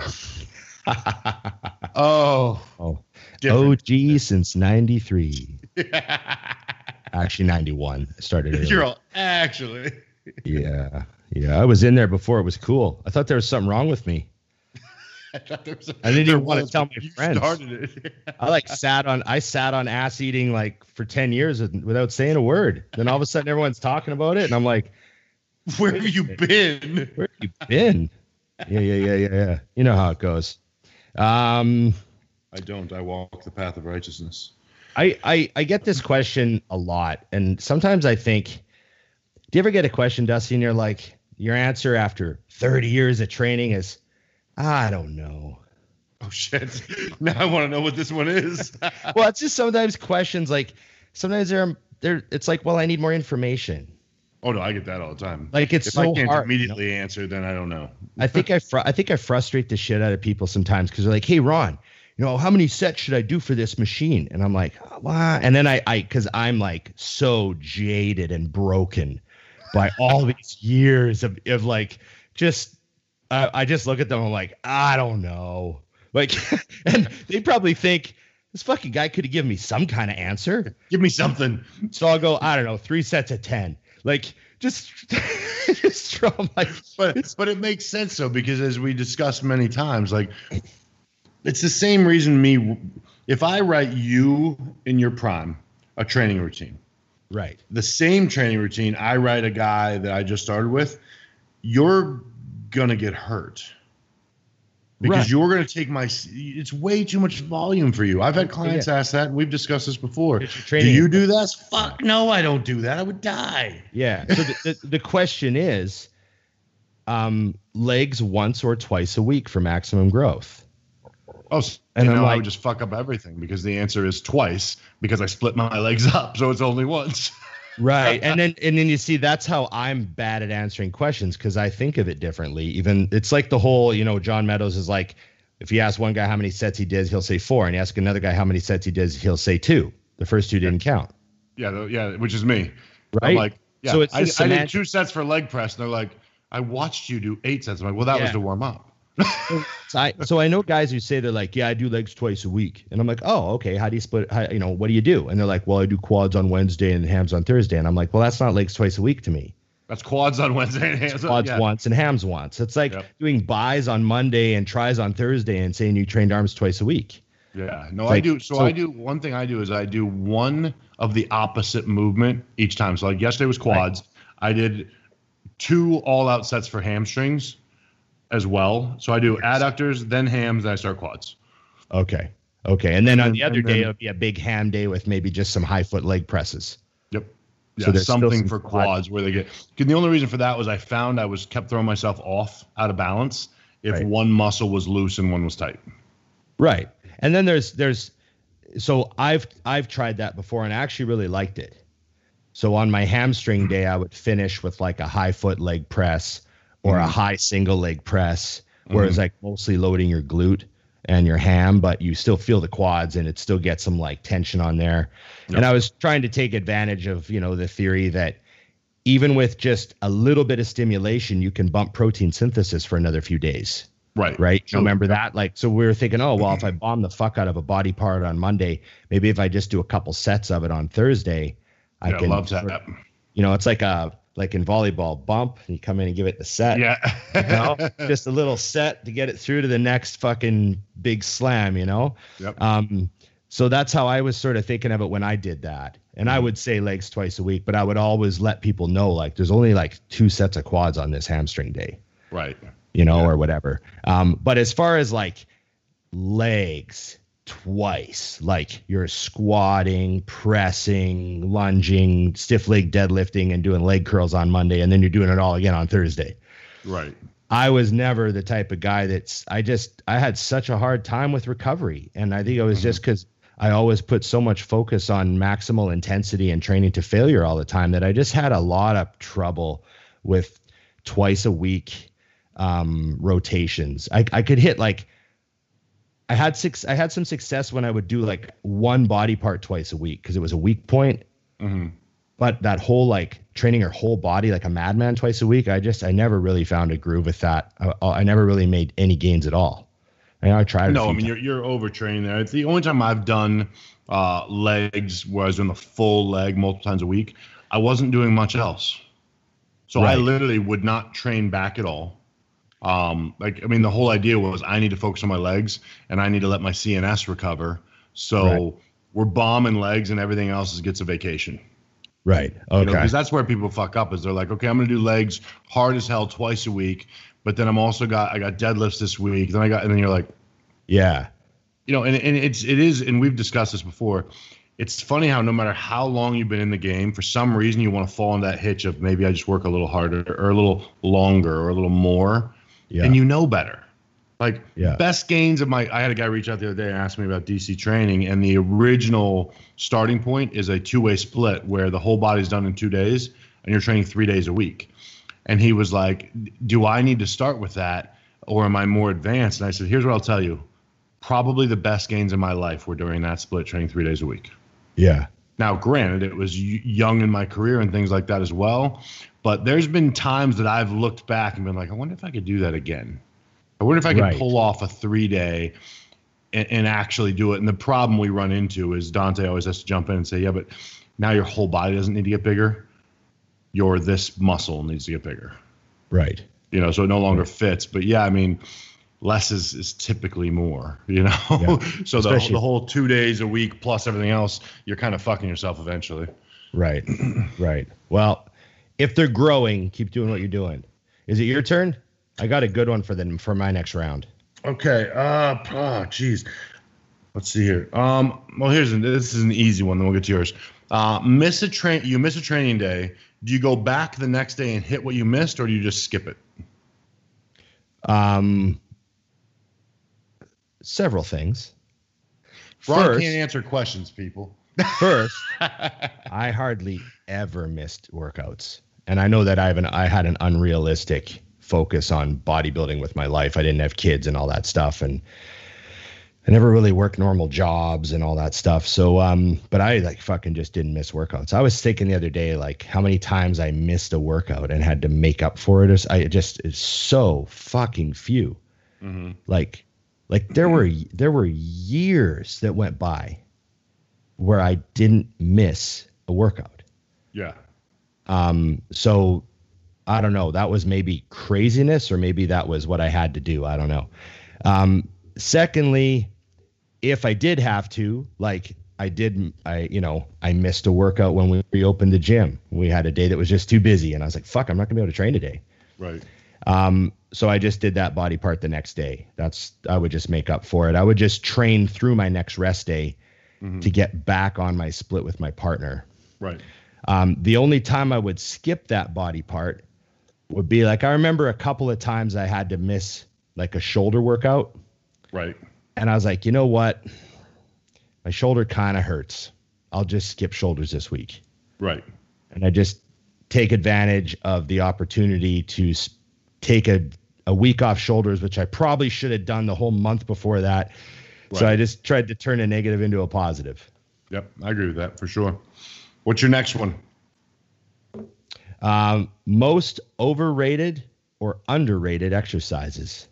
OG since 93. Actually 91. I started early. You're all actually. Yeah. I was in there before it was cool. I thought there was something wrong with me. I didn't even want to tell my friends. I sat on ass eating like for 10 years without saying a word. Then all of a sudden everyone's talking about it, and I'm like, "Where have you been? Where have you been?" Yeah. You know how it goes. I don't. I walk the path of righteousness. I get this question a lot, and sometimes I think, do you ever get a question, Dusty, and you're like, your answer after 30 years of training is, I don't know. Oh, shit. Now I want to know what this one is. Well, it's just sometimes questions like, sometimes it's like, well, I need more information. Oh, no, I get that all the time. Like, it's if so I can't hard, immediately answer, then I don't know. I think I frustrate the shit out of people sometimes because they're like, hey, Ron, you know, how many sets should I do for this machine? And I'm like, wow. And then because I'm like so jaded and broken by all these years of like, just, I just look at them. I'm like, I don't know. Like, and they probably think this fucking guy could have given me some kind of answer. Give me something. So I'll go, I don't know, 3 sets of 10. Like, just throw my. But it makes sense though, because as we discussed many times, like, it's the same reason if I write you in your prime a training routine, right? The same training routine I write a guy that I just started with, you're gonna get hurt because you're gonna take it's way too much volume for you. I've had clients ask that, and we've discussed this before. Do you do this? Fuck no, I don't do that. I would die. Yeah. So the question is, legs once or twice a week for maximum growth. Oh, and now I would just fuck up everything because the answer is twice because I split my legs up, so it's only once. Right. And then you see, that's how I'm bad at answering questions because I think of it differently. Even it's like the whole, you know, John Meadows is like, if you ask one guy how many sets he did, he'll say 4. And you ask another guy how many sets he does, he'll say 2. The first 2 didn't count. Yeah, which is me. Right. I'm like, yeah, so it's I did 2 sets for leg press. And they're like, I watched you do 8 sets. I'm like, well, that was to warm up. So I know guys who say they're like, yeah, I do legs twice a week. And I'm like, oh, okay. How do you split? What do you do? And they're like, well, I do quads on Wednesday and hams on Thursday. And I'm like, well, that's not legs twice a week to me. That's quads on Wednesday and hams. Quads once and hams once. It's like doing buys on Monday and tries on Thursday and saying you trained arms twice a week. Yeah, no, I do. So I do. One thing I do is I do one of the opposite movement each time. So like yesterday was quads. Right. I did 2 all-out sets for hamstrings as well. So I do adductors, then hams, then I start quads. Okay. And then on the other day, it'll be a big ham day with maybe just some high foot leg presses. Yep. Yeah, so something for quads where they get. The only reason for that was I found I kept throwing myself out of balance if one muscle was loose and one was tight. Right. And then so I've tried that before and I actually really liked it. So on my hamstring day, I would finish with like a high foot leg press or a high single leg press, where it's like mostly loading your glute and your ham, but you still feel the quads and it still gets some like tension on there. Yep. And I was trying to take advantage of, you know, the theory that even with just a little bit of stimulation, you can bump protein synthesis for another few days. Right. You remember that? Like, so we were thinking, oh, well, if I bomb the fuck out of a body part on Monday, maybe if I just do a couple sets of it on Thursday, I can. Love that. It's like in volleyball, bump, and you come in and give it the set. Yeah. Just a little set to get it through to the next fucking big slam, Yep. So that's how I was sort of thinking of it when I did that. And I would say legs twice a week, but I would always let people know, like, there's only like 2 sets of quads on this hamstring day. Right. Or whatever. But as far as like legs twice, like you're squatting, pressing, lunging, stiff leg deadlifting, and doing leg curls on Monday, and then you're doing it all again on Thursday. Right. I was never the type of guy I had such a hard time with recovery. And I think it was just because I always put so much focus on maximal intensity and training to failure all the time that I just had a lot of trouble with twice a week rotations. I could hit like, I had some success when I would do like one body part twice a week because it was a weak point. Mm-hmm. But that whole like training your whole body like a madman twice a week, I never really found a groove with that. I never really made any gains at all. I tried. No, I mean you're overtraining there. It's the only time I've done legs where I was doing the full leg multiple times a week. I wasn't doing much else, so I literally would not train back at all. The whole idea was I need to focus on my legs and I need to let my CNS recover. So we're bombing legs and everything else gets a vacation. Right. Okay. Because that's where people fuck up is they're like, okay, I'm going to do legs hard as hell twice a week, but then I got deadlifts this week. And then you're like, yeah, and it is, and we've discussed this before. It's funny how no matter how long you've been in the game, for some reason you want to fall into that hitch of maybe I just work a little harder or a little longer or a little more. Yeah. And better. Like best gains of I had a guy reach out the other day and ask me about DC training, and the original starting point is a 2-way split where the whole body's done in 2 days and you're training 3 days a week. And he was like, do I need to start with that or am I more advanced? And I said, here's what I'll tell you. Probably the best gains in my life were during that split, training 3 days a week. Yeah. Now, granted, it was young in my career and things like that as well. But there's been times that I've looked back and been like, I wonder if I could do that again. I wonder if I could pull off a 3-day and actually do it. And the problem we run into is Dante always has to jump in and say, yeah, but now your whole body doesn't need to get bigger. This muscle needs to get bigger. Right. So it no longer fits. But yeah, I mean, less is typically more, Yeah. So the whole 2 days a week plus everything else, you're kind of fucking yourself eventually. Right. Right. Well, if they're growing, keep doing what you're doing. Is it your turn? I got a good one for my next round. Okay. Geez. Let's see here. Well, this is an easy one. Then we'll get to yours. You miss a training day. Do you go back the next day and hit what you missed, or do you just skip it? Several things. Ron can't answer questions, people. First, I hardly ever missed workouts, and I know that I had an unrealistic focus on bodybuilding with my life. I didn't have kids and all that stuff, and I never really worked normal jobs and all that stuff. So, but I fucking just didn't miss workouts. I was thinking the other day, how many times I missed a workout and had to make up for it. It's so fucking few. Mm-hmm. There were years that went by where I didn't miss a workout. Yeah. So I don't know. That was maybe craziness, or maybe that was what I had to do. I don't know. Secondly, if I did have to, I missed a workout when we reopened the gym. We had a day that was just too busy, and I was like, fuck, I'm not gonna be able to train today. Right. So I just did that body part the next day. I would just make up for it. I would just train through my next rest day to get back on my split with my partner. Right. The only time I would skip that body part would be I remember a couple of times I had to miss a shoulder workout. Right. And I was like, you know what? My shoulder kind of hurts. I'll just skip shoulders this week. Right. And I just take advantage of the opportunity to take a week off shoulders, which I probably should have done the whole month before that. Right. So I just tried to turn a negative into a positive. Yep. I agree with that for sure. What's your next one? Most overrated or underrated exercises.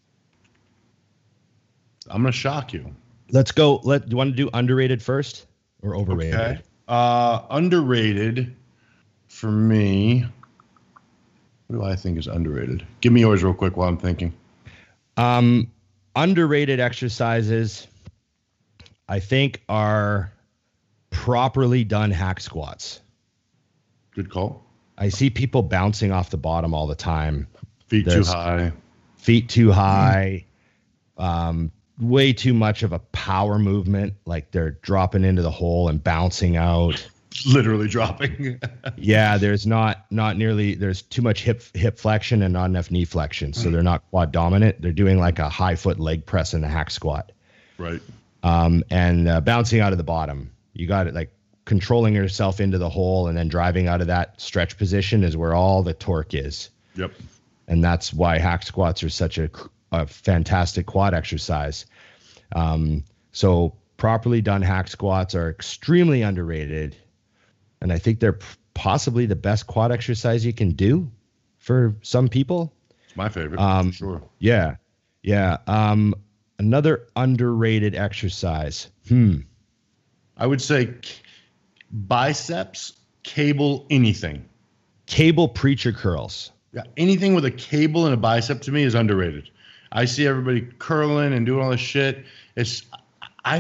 I'm going to shock you. Let's go. Do you want to do underrated first or overrated? Okay. Underrated. for me, what do I think is underrated? Give me yours real quick while I'm thinking. Underrated exercises, I think, are properly done hack squats. Good call. I see people bouncing off the bottom all the time. Feet too high. Feet too high. Way too much of a power movement. Like they're dropping into the hole and bouncing out. Literally dropping. Yeah, there's not nearly, there's too much hip flexion and not enough knee flexion. So they're not quad dominant. They're doing like a high foot leg press in the hack squat. Right. And bouncing out of the bottom. You got it, like controlling yourself into the hole and then driving out of that stretch position is where all the torque is. Yep. And that's why hack squats are such a fantastic quad exercise. So properly done hack squats are extremely underrated. And I think they're possibly the best quad exercise you can do for some people. It's my favorite, for sure. Yeah. Yeah. Another underrated exercise. I would say biceps, cable, anything. Cable preacher curls. Yeah, anything with a cable and a bicep to me is underrated. I see everybody curling and doing all this shit. I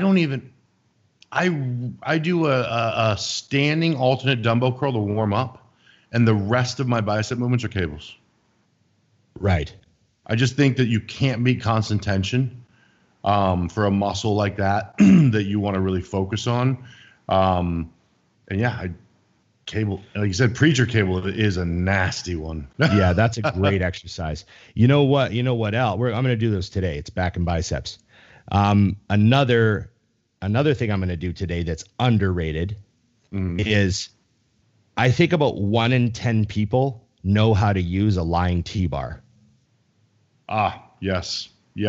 do a standing alternate dumbbell curl to warm up, and the rest of my bicep movements are cables. Right. I just think that you can't beat constant tension for a muscle like that that you want to really focus on. And yeah, cable, like you said, preacher cable is a nasty one. Yeah, that's a great exercise. You know what? Al? I'm going to do those today. It's back and biceps. Another thing I'm going to do today that's underrated is I think about 1 in 10 people know how to use a lying T-bar. Yes.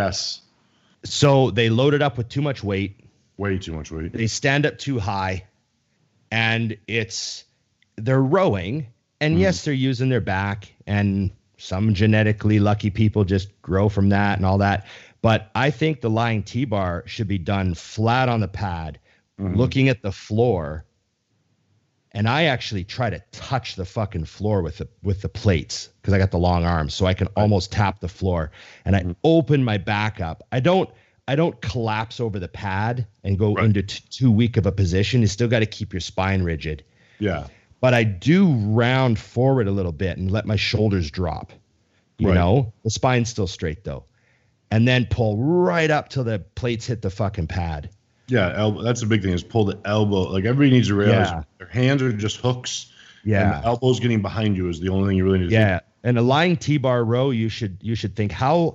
So they load it up with too much weight. Way too much weight. They stand up too high, and they're rowing. And yes, they're using their back, and some genetically lucky people just grow from that and all that. But I think the lying T-bar should be done flat on the pad, looking at the floor. And I actually try to touch the fucking floor with the plates because I got the long arms, so I can almost tap the floor. And I open my back up. I don't collapse over the pad and go into too weak of a position. You still got to keep your spine rigid. Yeah. But I do round forward a little bit and let my shoulders drop. You know, the spine's still straight though. And then pull right up till the plates hit the fucking pad. Yeah, elbow. That's the big thing is pull the elbow. Like everybody needs to realize their hands are just hooks. Yeah. And the elbows getting behind you is the only thing you really need to do. Yeah. And a lying T-bar row, you should think how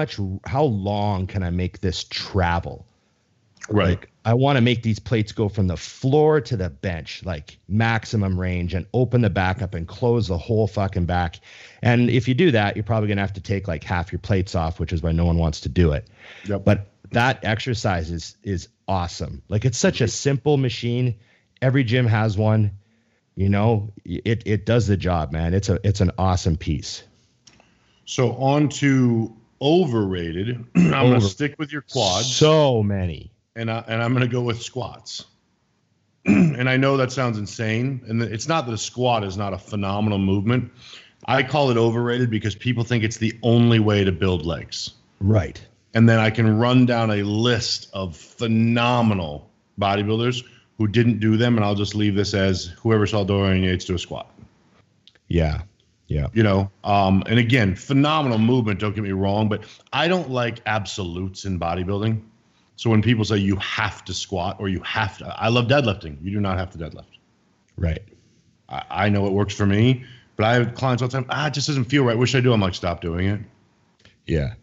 long can I make this travel? Right. Like, I want to make these plates go from the floor to the bench, like maximum range, and open the back up and close the whole fucking back. And if you do that, you're probably going to have to take like half your plates off, which is why no one wants to do it. Yep. But that exercise is awesome. Like it's such a simple machine. Every gym has one. You know, it does the job, man. It's an awesome piece. So on to overrated. I'm going to stick with your quads. So many. And I'm going to go with squats. And I know that sounds insane. And it's not that a squat is not a phenomenal movement. I call it overrated because people think it's the only way to build legs. Right. And then I can run down a list of phenomenal bodybuilders who didn't do them. And I'll just leave this as whoever saw Dorian Yates do a squat. Yeah. Yeah. You know, and again, phenomenal movement. Don't get me wrong, but I don't like absolutes in bodybuilding. So when people say you have to squat or you have to, I love deadlifting. You do not have to deadlift. Right. I know it works for me, but I have clients all the time. It just doesn't feel right. Wish I do. I'm like, stop doing it. Yeah.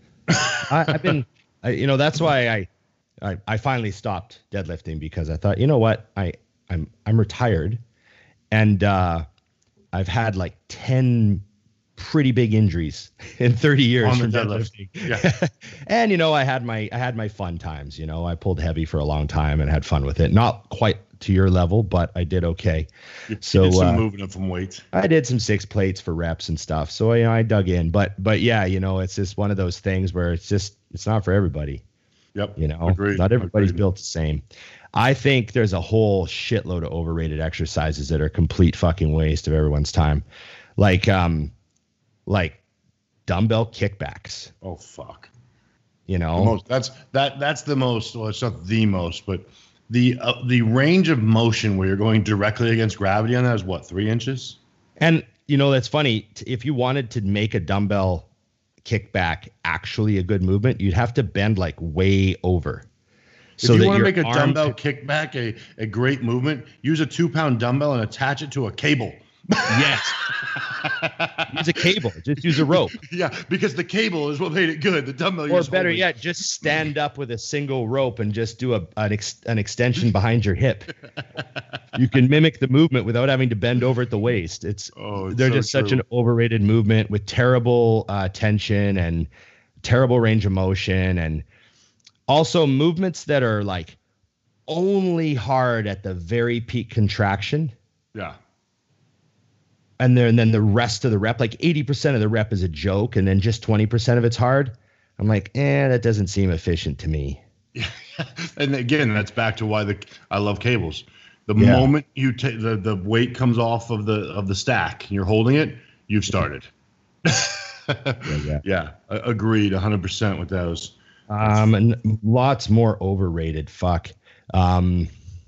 That's why I finally stopped deadlifting because I thought, you know what, I'm retired, and I've had like 10 pretty big injuries in 30 years from deadlifting. Yeah. And I had my fun times. I pulled heavy for a long time and had fun with it. Not quite to your level, but I did okay. You did some moving up from weights. I did some 6 plates for reps and stuff. So I dug in, but yeah, it's just one of those things where it's not for everybody. Yep. You know, Agreed. not everybody's Agreed. built the same. I think there's a whole shitload of overrated exercises that are complete fucking waste of everyone's time. Like dumbbell kickbacks, Oh fuck. you The know? most, that's the most. Well, it's not the most, but the range of motion where you're going directly against gravity on that is what, 3 inches? And you know, that's funny. If you wanted to make a dumbbell kickback actually a good movement, you'd have to bend like way over. So if you that want to your make a arm dumbbell kickback a great movement, use a 2-pound dumbbell and attach it to a cable. Yes. Use a cable. Just use a rope. Yeah, because the cable is what made it good. The dumbbell. Or better yet, just stand up with a single rope and just do an extension behind your hip. You can mimic the movement without having to bend over at the waist. They're so just such true. an overrated movement with terrible tension and terrible range of motion, and also movements that are like only hard at the very peak contraction. Yeah. And then the rest of the rep, like 80% of the rep is a joke, and then just 20% of it's hard. I'm like, that doesn't seem efficient to me. And again, that's back to why I love cables. The Yeah. moment you take the weight comes off of the stack and you're holding it, you've started. Yeah, agreed 100% with those. And lots more overrated. Fuck. Barbell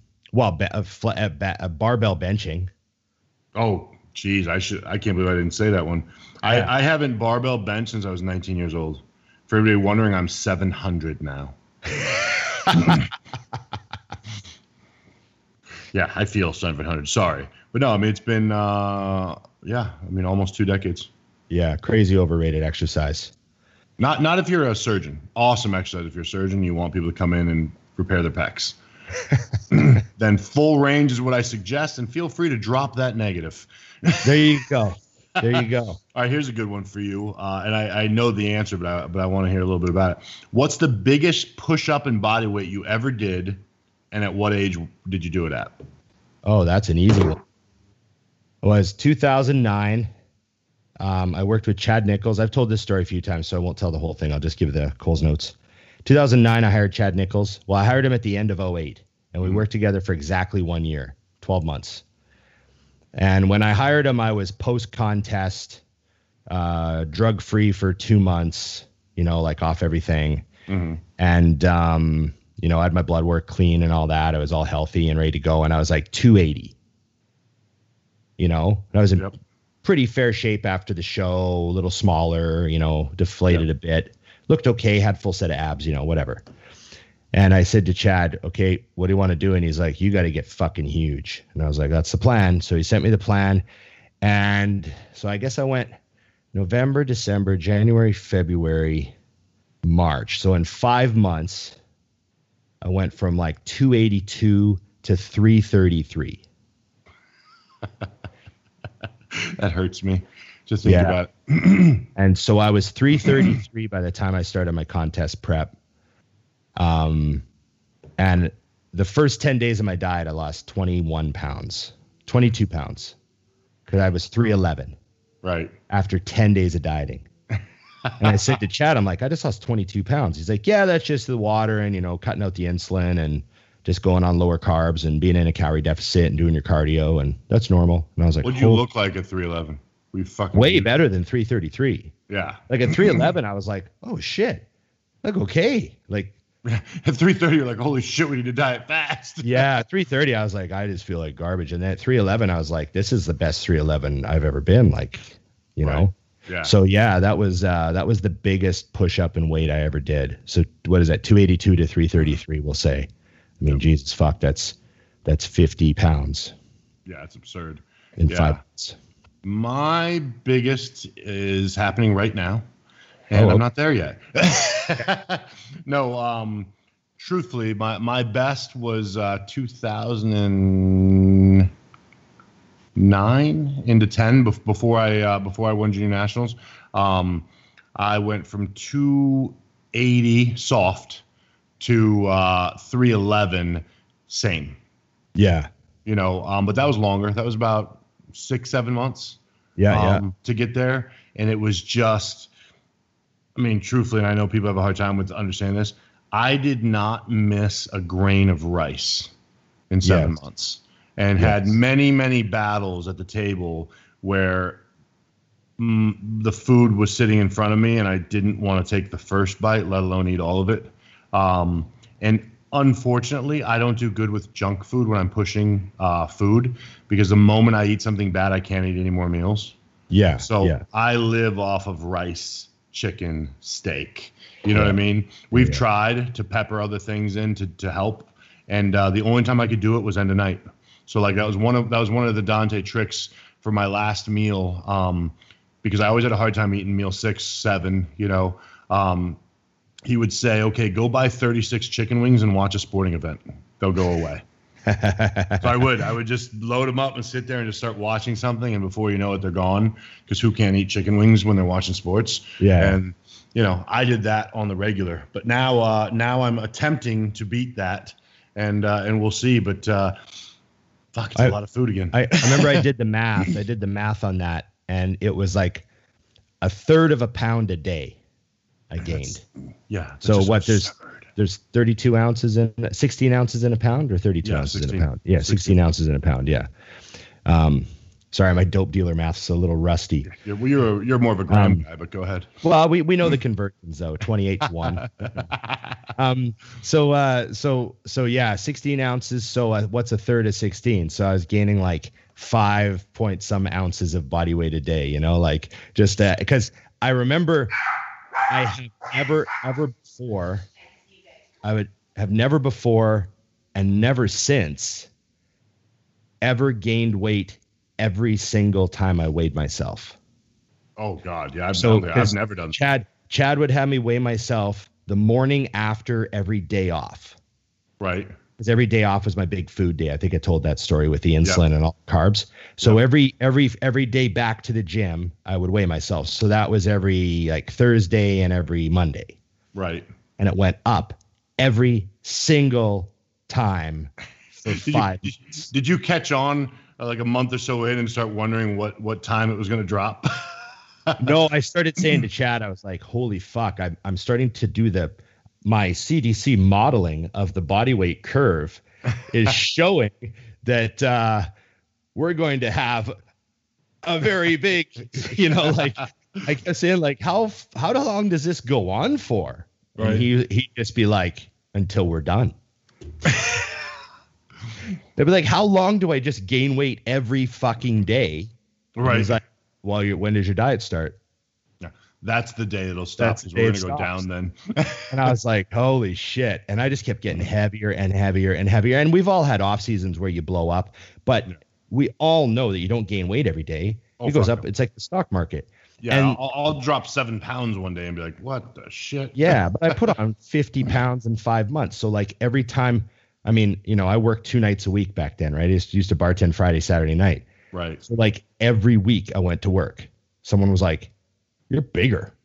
benching. Oh, geez, I can't believe I didn't say that one. Yeah. I haven't barbell benched since I was 19 years old. For everybody wondering, I'm 700 now. Yeah, I feel 700. Sorry, but no, I mean it's been almost 2 decades. Yeah, crazy overrated exercise. Not if you're a surgeon. Awesome exercise if you're a surgeon. You want people to come in and repair their pecs. Then full range is what I suggest, and feel free to drop that negative. There you go. There you go. All right, here's a good one for you, and I know the answer, but I want to hear a little bit about it. What's the biggest push-up in body weight you ever did, and at what age did you do it at? Oh, that's an easy one. It was 2009. I worked with Chad Nichols. I've told this story a few times, so I won't tell the whole thing. I'll just give the Coles Notes. 2009, I hired Chad Nichols. Well, I hired him at the end of 2008, and we worked together for exactly 1 year, 12 months. And when I hired him, I was post-contest, drug-free for 2 months, like off everything. Mm-hmm. And, I had my blood work clean and all that. I was all healthy and ready to go. And I was like 280, and I was in pretty fair shape after the show, a little smaller, deflated a bit, looked okay, had full set of abs, whatever. And I said to Chad, okay, what do you want to do? And he's like, you got to get fucking huge. And I was like, that's the plan. So he sent me the plan. And so I guess I went November, December, January, February, March. So in 5 months, I went from like 282 to 333. That hurts me. Just think about it. And so I was 333 by the time I started my contest prep. And the first 10 days of my diet, I lost 22 pounds, because I was 311 Right. after 10 days of dieting. And I said to Chad, I'm like, I just lost 22 pounds. He's like, yeah, that's just the water and, cutting out the insulin and just going on lower carbs and being in a calorie deficit and doing your cardio. And that's normal. And I was like, What'd you look like at 311? We fucking way better than 333. Yeah. Like at 311, I was like, oh shit, like, okay. Like At 330, you're like, holy shit, we need to diet fast. yeah, at 330, I was like, I just feel like garbage. And then at 311, I was like, this is the best 311 I've ever been. Like, Right. Yeah. So yeah, that was the biggest push up in weight I ever did. So what is that? 282 to 333, we'll say. I mean, Jesus fuck, that's 50 pounds Yeah, it's absurd. in 5 months. My biggest is happening right now, and Oh, I'm not there yet. No, truthfully, my best was 2009 into 10 before I won junior nationals. I went from 280 soft to 311 same. Yeah. But that was longer. That was about 6-7 months. Yeah. To get there. And it was just, I mean, truthfully, and I know people have a hard time with understanding this, I did not miss a grain of rice in 7 months, and had many, many battles at the table where the food was sitting in front of me and I didn't want to take the first bite, let alone eat all of it. And unfortunately, I don't do good with junk food when I'm pushing food, because the moment I eat something bad, I can't eat any more meals. Yeah. So I live off of rice, chicken, steak. You know what I mean? We've tried to pepper other things in to help, and the only time I could do it was end of night. So like that was one of the Dante tricks for my last meal, because I always had a hard time eating meal 6, 7. You know, he would say, "Okay, go buy 36 chicken wings and watch a sporting event. They'll go away." So I would just load them up and sit there and just start watching something, and before you know it, they're gone. Because who can't eat chicken wings when they're watching sports? Yeah. And you know, I did that on the regular, but now I'm attempting to beat that, and we'll see. But fuck, it's a lot of food again. I remember I did the math. I did the math on that, and it was like a third of a pound a day I gained. So what? There's 32 ounces in 16 ounces in a pound, or 32 ounces 16, in a pound. Yeah, 16 ounces in a pound. Yeah. Sorry, my dope dealer math's a little rusty. Yeah, well, you're more of a gram guy, but go ahead. Well, we know the conversions though, 28 to 1. So yeah, 16 ounces. So what's a third of 16? So I was gaining like 5 point some ounces of body weight a day. You know, like just because I remember I have ever before. I would have never before and never since ever gained weight every single time I weighed myself. Oh God. Yeah. I've never done that. Chad would have me weigh myself the morning after every day off. Right. Because every day off was my big food day. I think I told that story with the insulin and all the carbs. So every day back to the gym, I would weigh myself. So that was every like Thursday and every Monday. Right. And it went up every single time for 5 months. Did you catch on like a month or so in and start wondering what time it was going to drop? No, I started saying to Chad, I was like, holy fuck, I'm starting to do my CDC modeling of the body weight curve is showing that we're going to have a very big, you know, like I guess saying like how long does this go on for? Right. And he'd just be like, until we're done. They'd be like, how long do I just gain weight every fucking day? Right. And he's like, well, when does your diet start? Yeah, that's the day it'll stop. Because we're going to go down then. And I was like, holy shit. And I just kept getting heavier and heavier and heavier. And we've all had off seasons where you blow up, but we all know that you don't gain weight every day. It goes up. It's like the stock market. Yeah, and I'll drop 7 pounds one day and be like, what the shit? Yeah, but I put on 50 pounds in 5 months. So like every time, I mean, you know, I worked 2 nights a week back then, right? I used to bartend Friday, Saturday night. Right. So like every week I went to work. Someone was like, you're bigger.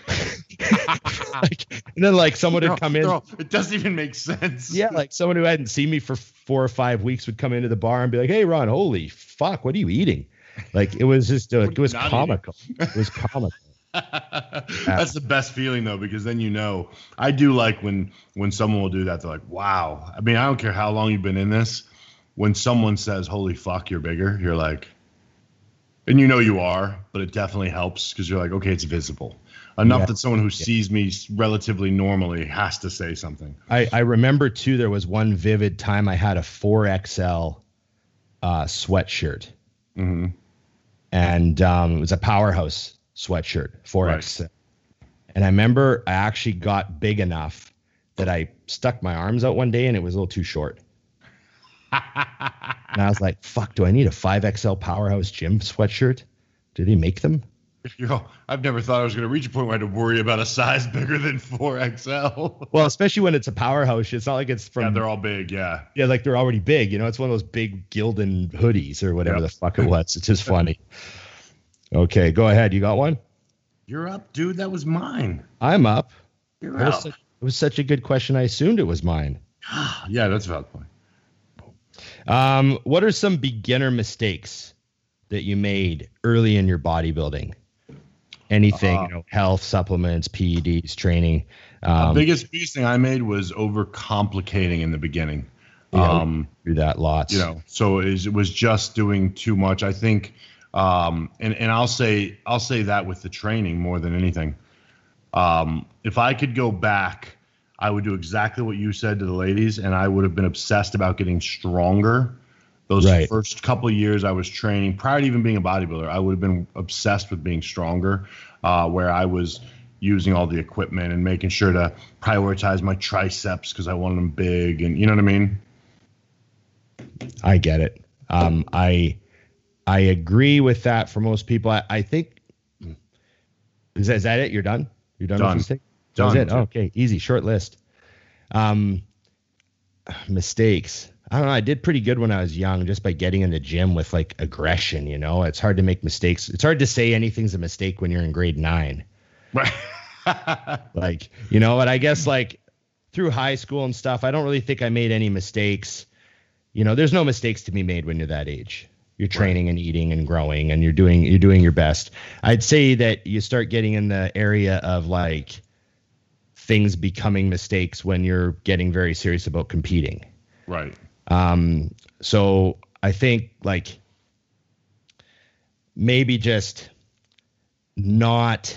And then like someone would come in. It doesn't even make sense. Yeah, like someone who hadn't seen me for 4 or 5 weeks would come into the bar and be like, hey, Ron, holy fuck, what are you eating? Like it was just it was comical. It was comical. That's the best feeling though, because then you know. I do like when someone will do that. They're like, wow. I mean, I don't care how long you've been in this. When someone says, holy fuck, you're bigger, you're like, and you know you are, but it definitely helps because you're like, okay, it's visible enough that someone who sees me relatively normally has to say something. I remember too, there was one vivid time I had a 4XL sweatshirt. Mm-hmm. And it was a Powerhouse sweatshirt, 4X. Right. And I remember I actually got big enough that I stuck my arms out one day and it was a little too short. And I was like, fuck, do I need a 5XL Powerhouse gym sweatshirt? Do they make them? I've never thought I was going to reach a point where I had to worry about a size bigger than 4XL. Well, especially when it's a Powerhouse. It's not like it's from... Yeah, they're all big, yeah. Yeah, like they're already big. You know, it's one of those big Gildan hoodies or whatever the fuck it was. It's just funny. Okay, go ahead. You got one? You're up, dude. That was mine. I'm up. You're up. It was such a good question. I assumed it was mine. Yeah, that's a valid point. What are some beginner mistakes that you made early in your bodybuilding? Anything, health, supplements, PEDs, training. Biggest thing I made was overcomplicating in the beginning. Do that lots. So it was just doing too much. I think, and I'll say that with the training more than anything. If I could go back, I would do exactly what you said to the ladies, and I would have been obsessed about getting stronger. Those first couple of years I was training, prior to even being a bodybuilder, I would have been obsessed with being stronger, where I was using all the equipment and making sure to prioritize my triceps because I wanted them big, and you know what I mean? I get it. I agree with that for most people. I think, is that it? You're done? You're done with mistake? That was it? Oh, okay. Easy. Short list. Mistakes. I don't know. I did pretty good when I was young just by getting in the gym with like aggression, It's hard to make mistakes. It's hard to say anything's a mistake when you're in grade 9. Right. But I guess like through high school and stuff, I don't really think I made any mistakes. There's no mistakes to be made when you're that age. You're training and eating and growing, and you're doing your best. I'd say that you start getting in the area of like things becoming mistakes when you're getting very serious about competing. Right. So I think like maybe just not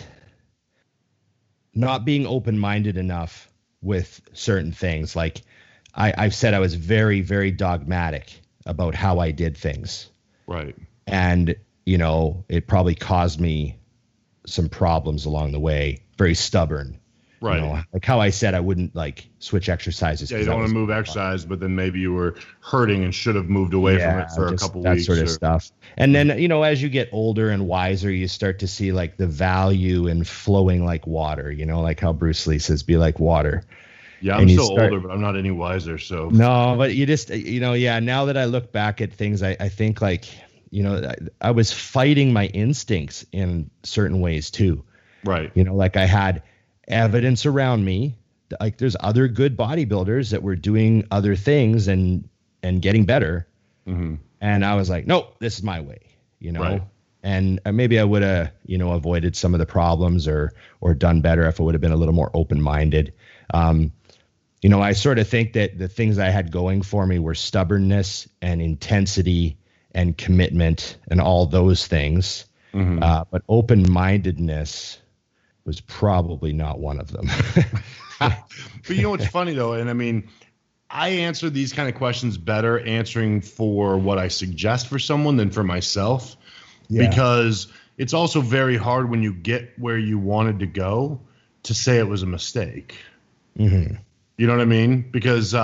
being open-minded enough with certain things. Like I've said I was very, very dogmatic about how I did things. Right. And, it probably caused me some problems along the way. Very stubborn. Right. Like how I said I wouldn't like switch exercises. Yeah, you don't want to move exercise, but then maybe you were hurting and should have moved away from it for a couple weeks. That sort of stuff. And then, as you get older and wiser, you start to see like the value in flowing like water, like how Bruce Lee says, be like water. Yeah, I'm still older, but I'm not any wiser. So no, but you just, now that I look back at things, I think like, I was fighting my instincts in certain ways too. Right. Like I had evidence around me, like there's other good bodybuilders that were doing other things and getting better. Mm-hmm. And I was like, no, this is my way, Right. And maybe I would have, avoided some of the problems or done better if I would have been a little more open-minded. I sort of think that the things I had going for me were stubbornness and intensity and commitment and all those things. Mm-hmm. But open-mindedness was probably not one of them. But what's funny though, and I mean, I answer these kind of questions better answering for what I suggest for someone than for myself, because it's also very hard when you get where you wanted to go to say it was a mistake. Mm-hmm. You know what I mean? Because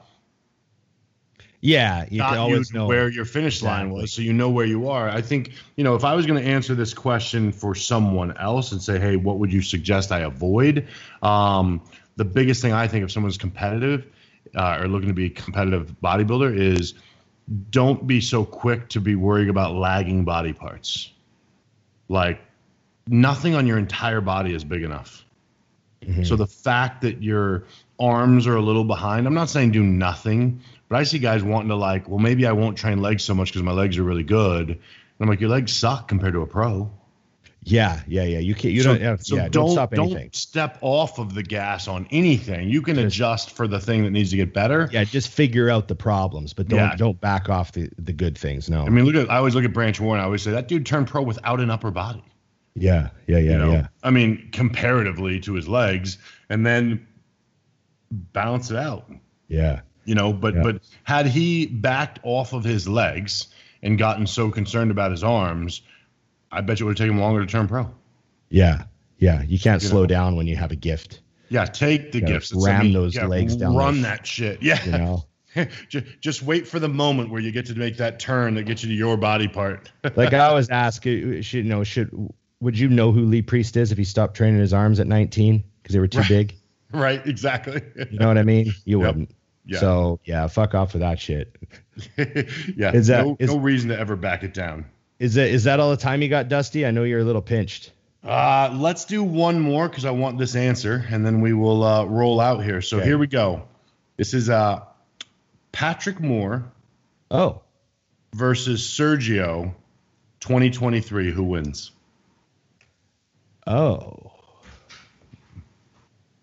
you can always know where your finish line was, so you know where you are. I think, if I was going to answer this question for someone else and say, hey, what would you suggest I avoid? The biggest thing I think if someone's competitive or looking to be a competitive bodybuilder is don't be so quick to be worrying about lagging body parts. Like nothing on your entire body is big enough. Mm-hmm. So the fact that your arms are a little behind, I'm not saying do nothing, but I see guys wanting to like, well, maybe I won't train legs so much because my legs are really good. And I'm like, your legs suck compared to a pro. Yeah. You can't. Don't stop anything. Don't step off of the gas on anything. You can adjust for the thing that needs to get better. Yeah, just figure out the problems, but don't back off the good things. No. I mean, I always look at Branch Warren. I always say that dude turned pro without an upper body. Yeah. I mean, comparatively to his legs, and then balance it out. Yeah. But had he backed off of his legs and gotten so concerned about his arms, I bet you it would take him longer to turn pro. Yeah. You can't slow down when you have a gift. Yeah, take the gifts. Ram those legs down. Run that shit. Yeah. Just wait for the moment where you get to make that turn that gets you to your body part. Like I always ask, would you know who Lee Priest is if he stopped training his arms at 19 because they were too big? Right, exactly. You know what I mean? You wouldn't. Yeah. So fuck off with that shit. Yeah. No reason to ever back it down. Is that all the time you got, Dusty? I know you're a little pinched. Let's do one more because I want this answer, and then we will roll out here. So Here we go. This is Patrick Moore. Oh. Versus Sergio, 2023. Who wins? Oh.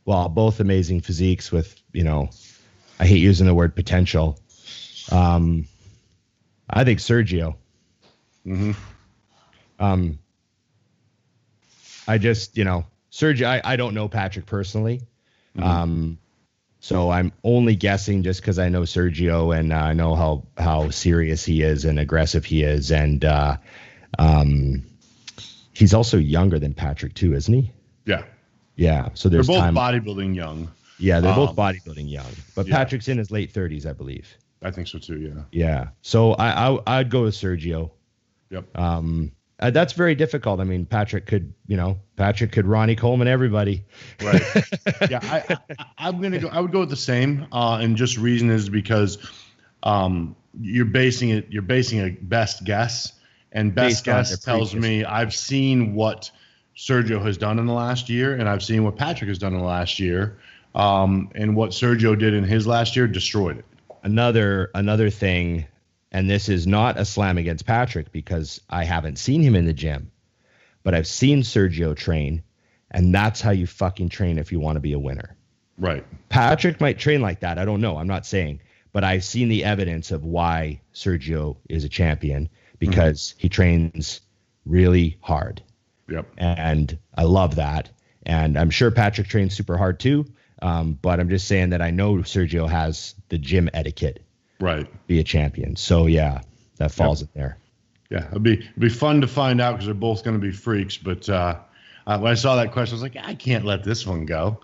well, both amazing physiques with, I hate using the word potential. I think Sergio. Mm-hmm. I just, Sergio, I don't know Patrick personally. Mm-hmm. So I'm only guessing just because I know Sergio and I know how serious he is and aggressive he is. And he's also younger than Patrick too, isn't he? Yeah. Yeah. So there's they're both time. bodybuilding young. Yeah, they're both bodybuilding young. But yeah. Patrick's in his late 30s, I believe. I think so too, yeah. Yeah. So I'd go with Sergio. Yep. That's very difficult. I mean, Patrick could Ronnie Coleman everybody. Right. Yeah, I would go with the same. And just reason is because you're basing a best guess, and best guess tells me I've seen what Sergio has done in the last year, and I've seen what Patrick has done in the last year. And what Sergio did in his last year destroyed it. Another thing, and this is not a slam against Patrick because I haven't seen him in the gym, but I've seen Sergio train, and that's how you fucking train if you want to be a winner. Right. Patrick might train like that. I don't know. I'm not saying, but I've seen the evidence of why Sergio is a champion because he trains really hard. Yep. And I love that. And I'm sure Patrick trains super hard too. But I'm just saying that I know Sergio has the gym etiquette. Right. Be a champion. So yeah, that falls in there. Yeah, it'd be fun to find out because they're both going to be freaks. But when I saw that question, I was like, I can't let this one go.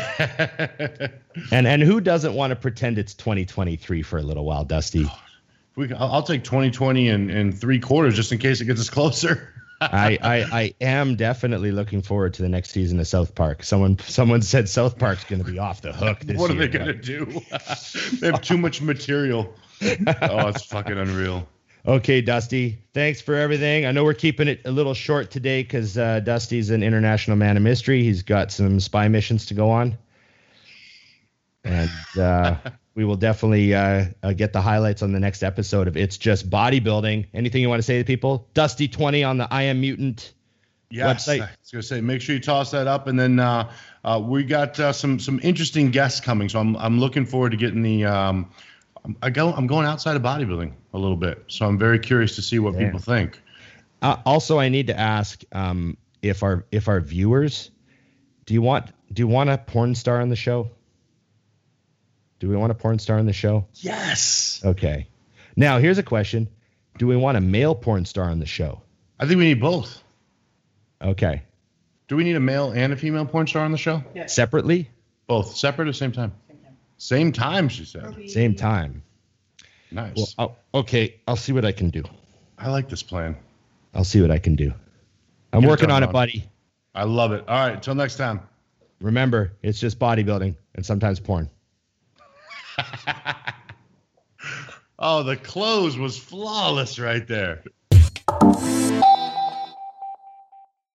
And who doesn't want to pretend it's 2023 for a little while, Dusty? I'll take 2020 and 3/4 just in case it gets us closer. I am definitely looking forward to the next season of South Park. Someone said South Park's going to be off the hook this year. What are they going to do? They have too much material. Oh, it's fucking unreal. Okay, Dusty. Thanks for everything. I know we're keeping it a little short today because Dusty's an international man of mystery. He's got some spy missions to go on. And we will definitely get the highlights on the next episode of It's Just Bodybuilding. Anything you want to say to people? Dusty20 on the I Am Mutant website. I was going to say, make sure you toss that up. And then we got some interesting guests coming. So I'm looking forward to getting the I'm going outside of bodybuilding a little bit. So I'm very curious to see what people think. Also, I need to ask if our viewers, do you want a porn star on the show? Do we want a porn star on the show? Yes. Okay. Now, here's a question. Do we want a male porn star on the show? I think we need both. Okay. Do we need a male and a female porn star on the show? Yes. Separately? Both. Separate or same time? Same time, she said. Same time. Nice. Well, okay. I'll see what I can do. I like this plan. I'll see what I can do. I'm working on it, buddy. I love it. All right. Until next time. Remember, it's just bodybuilding and sometimes porn. Oh, the close was flawless right there.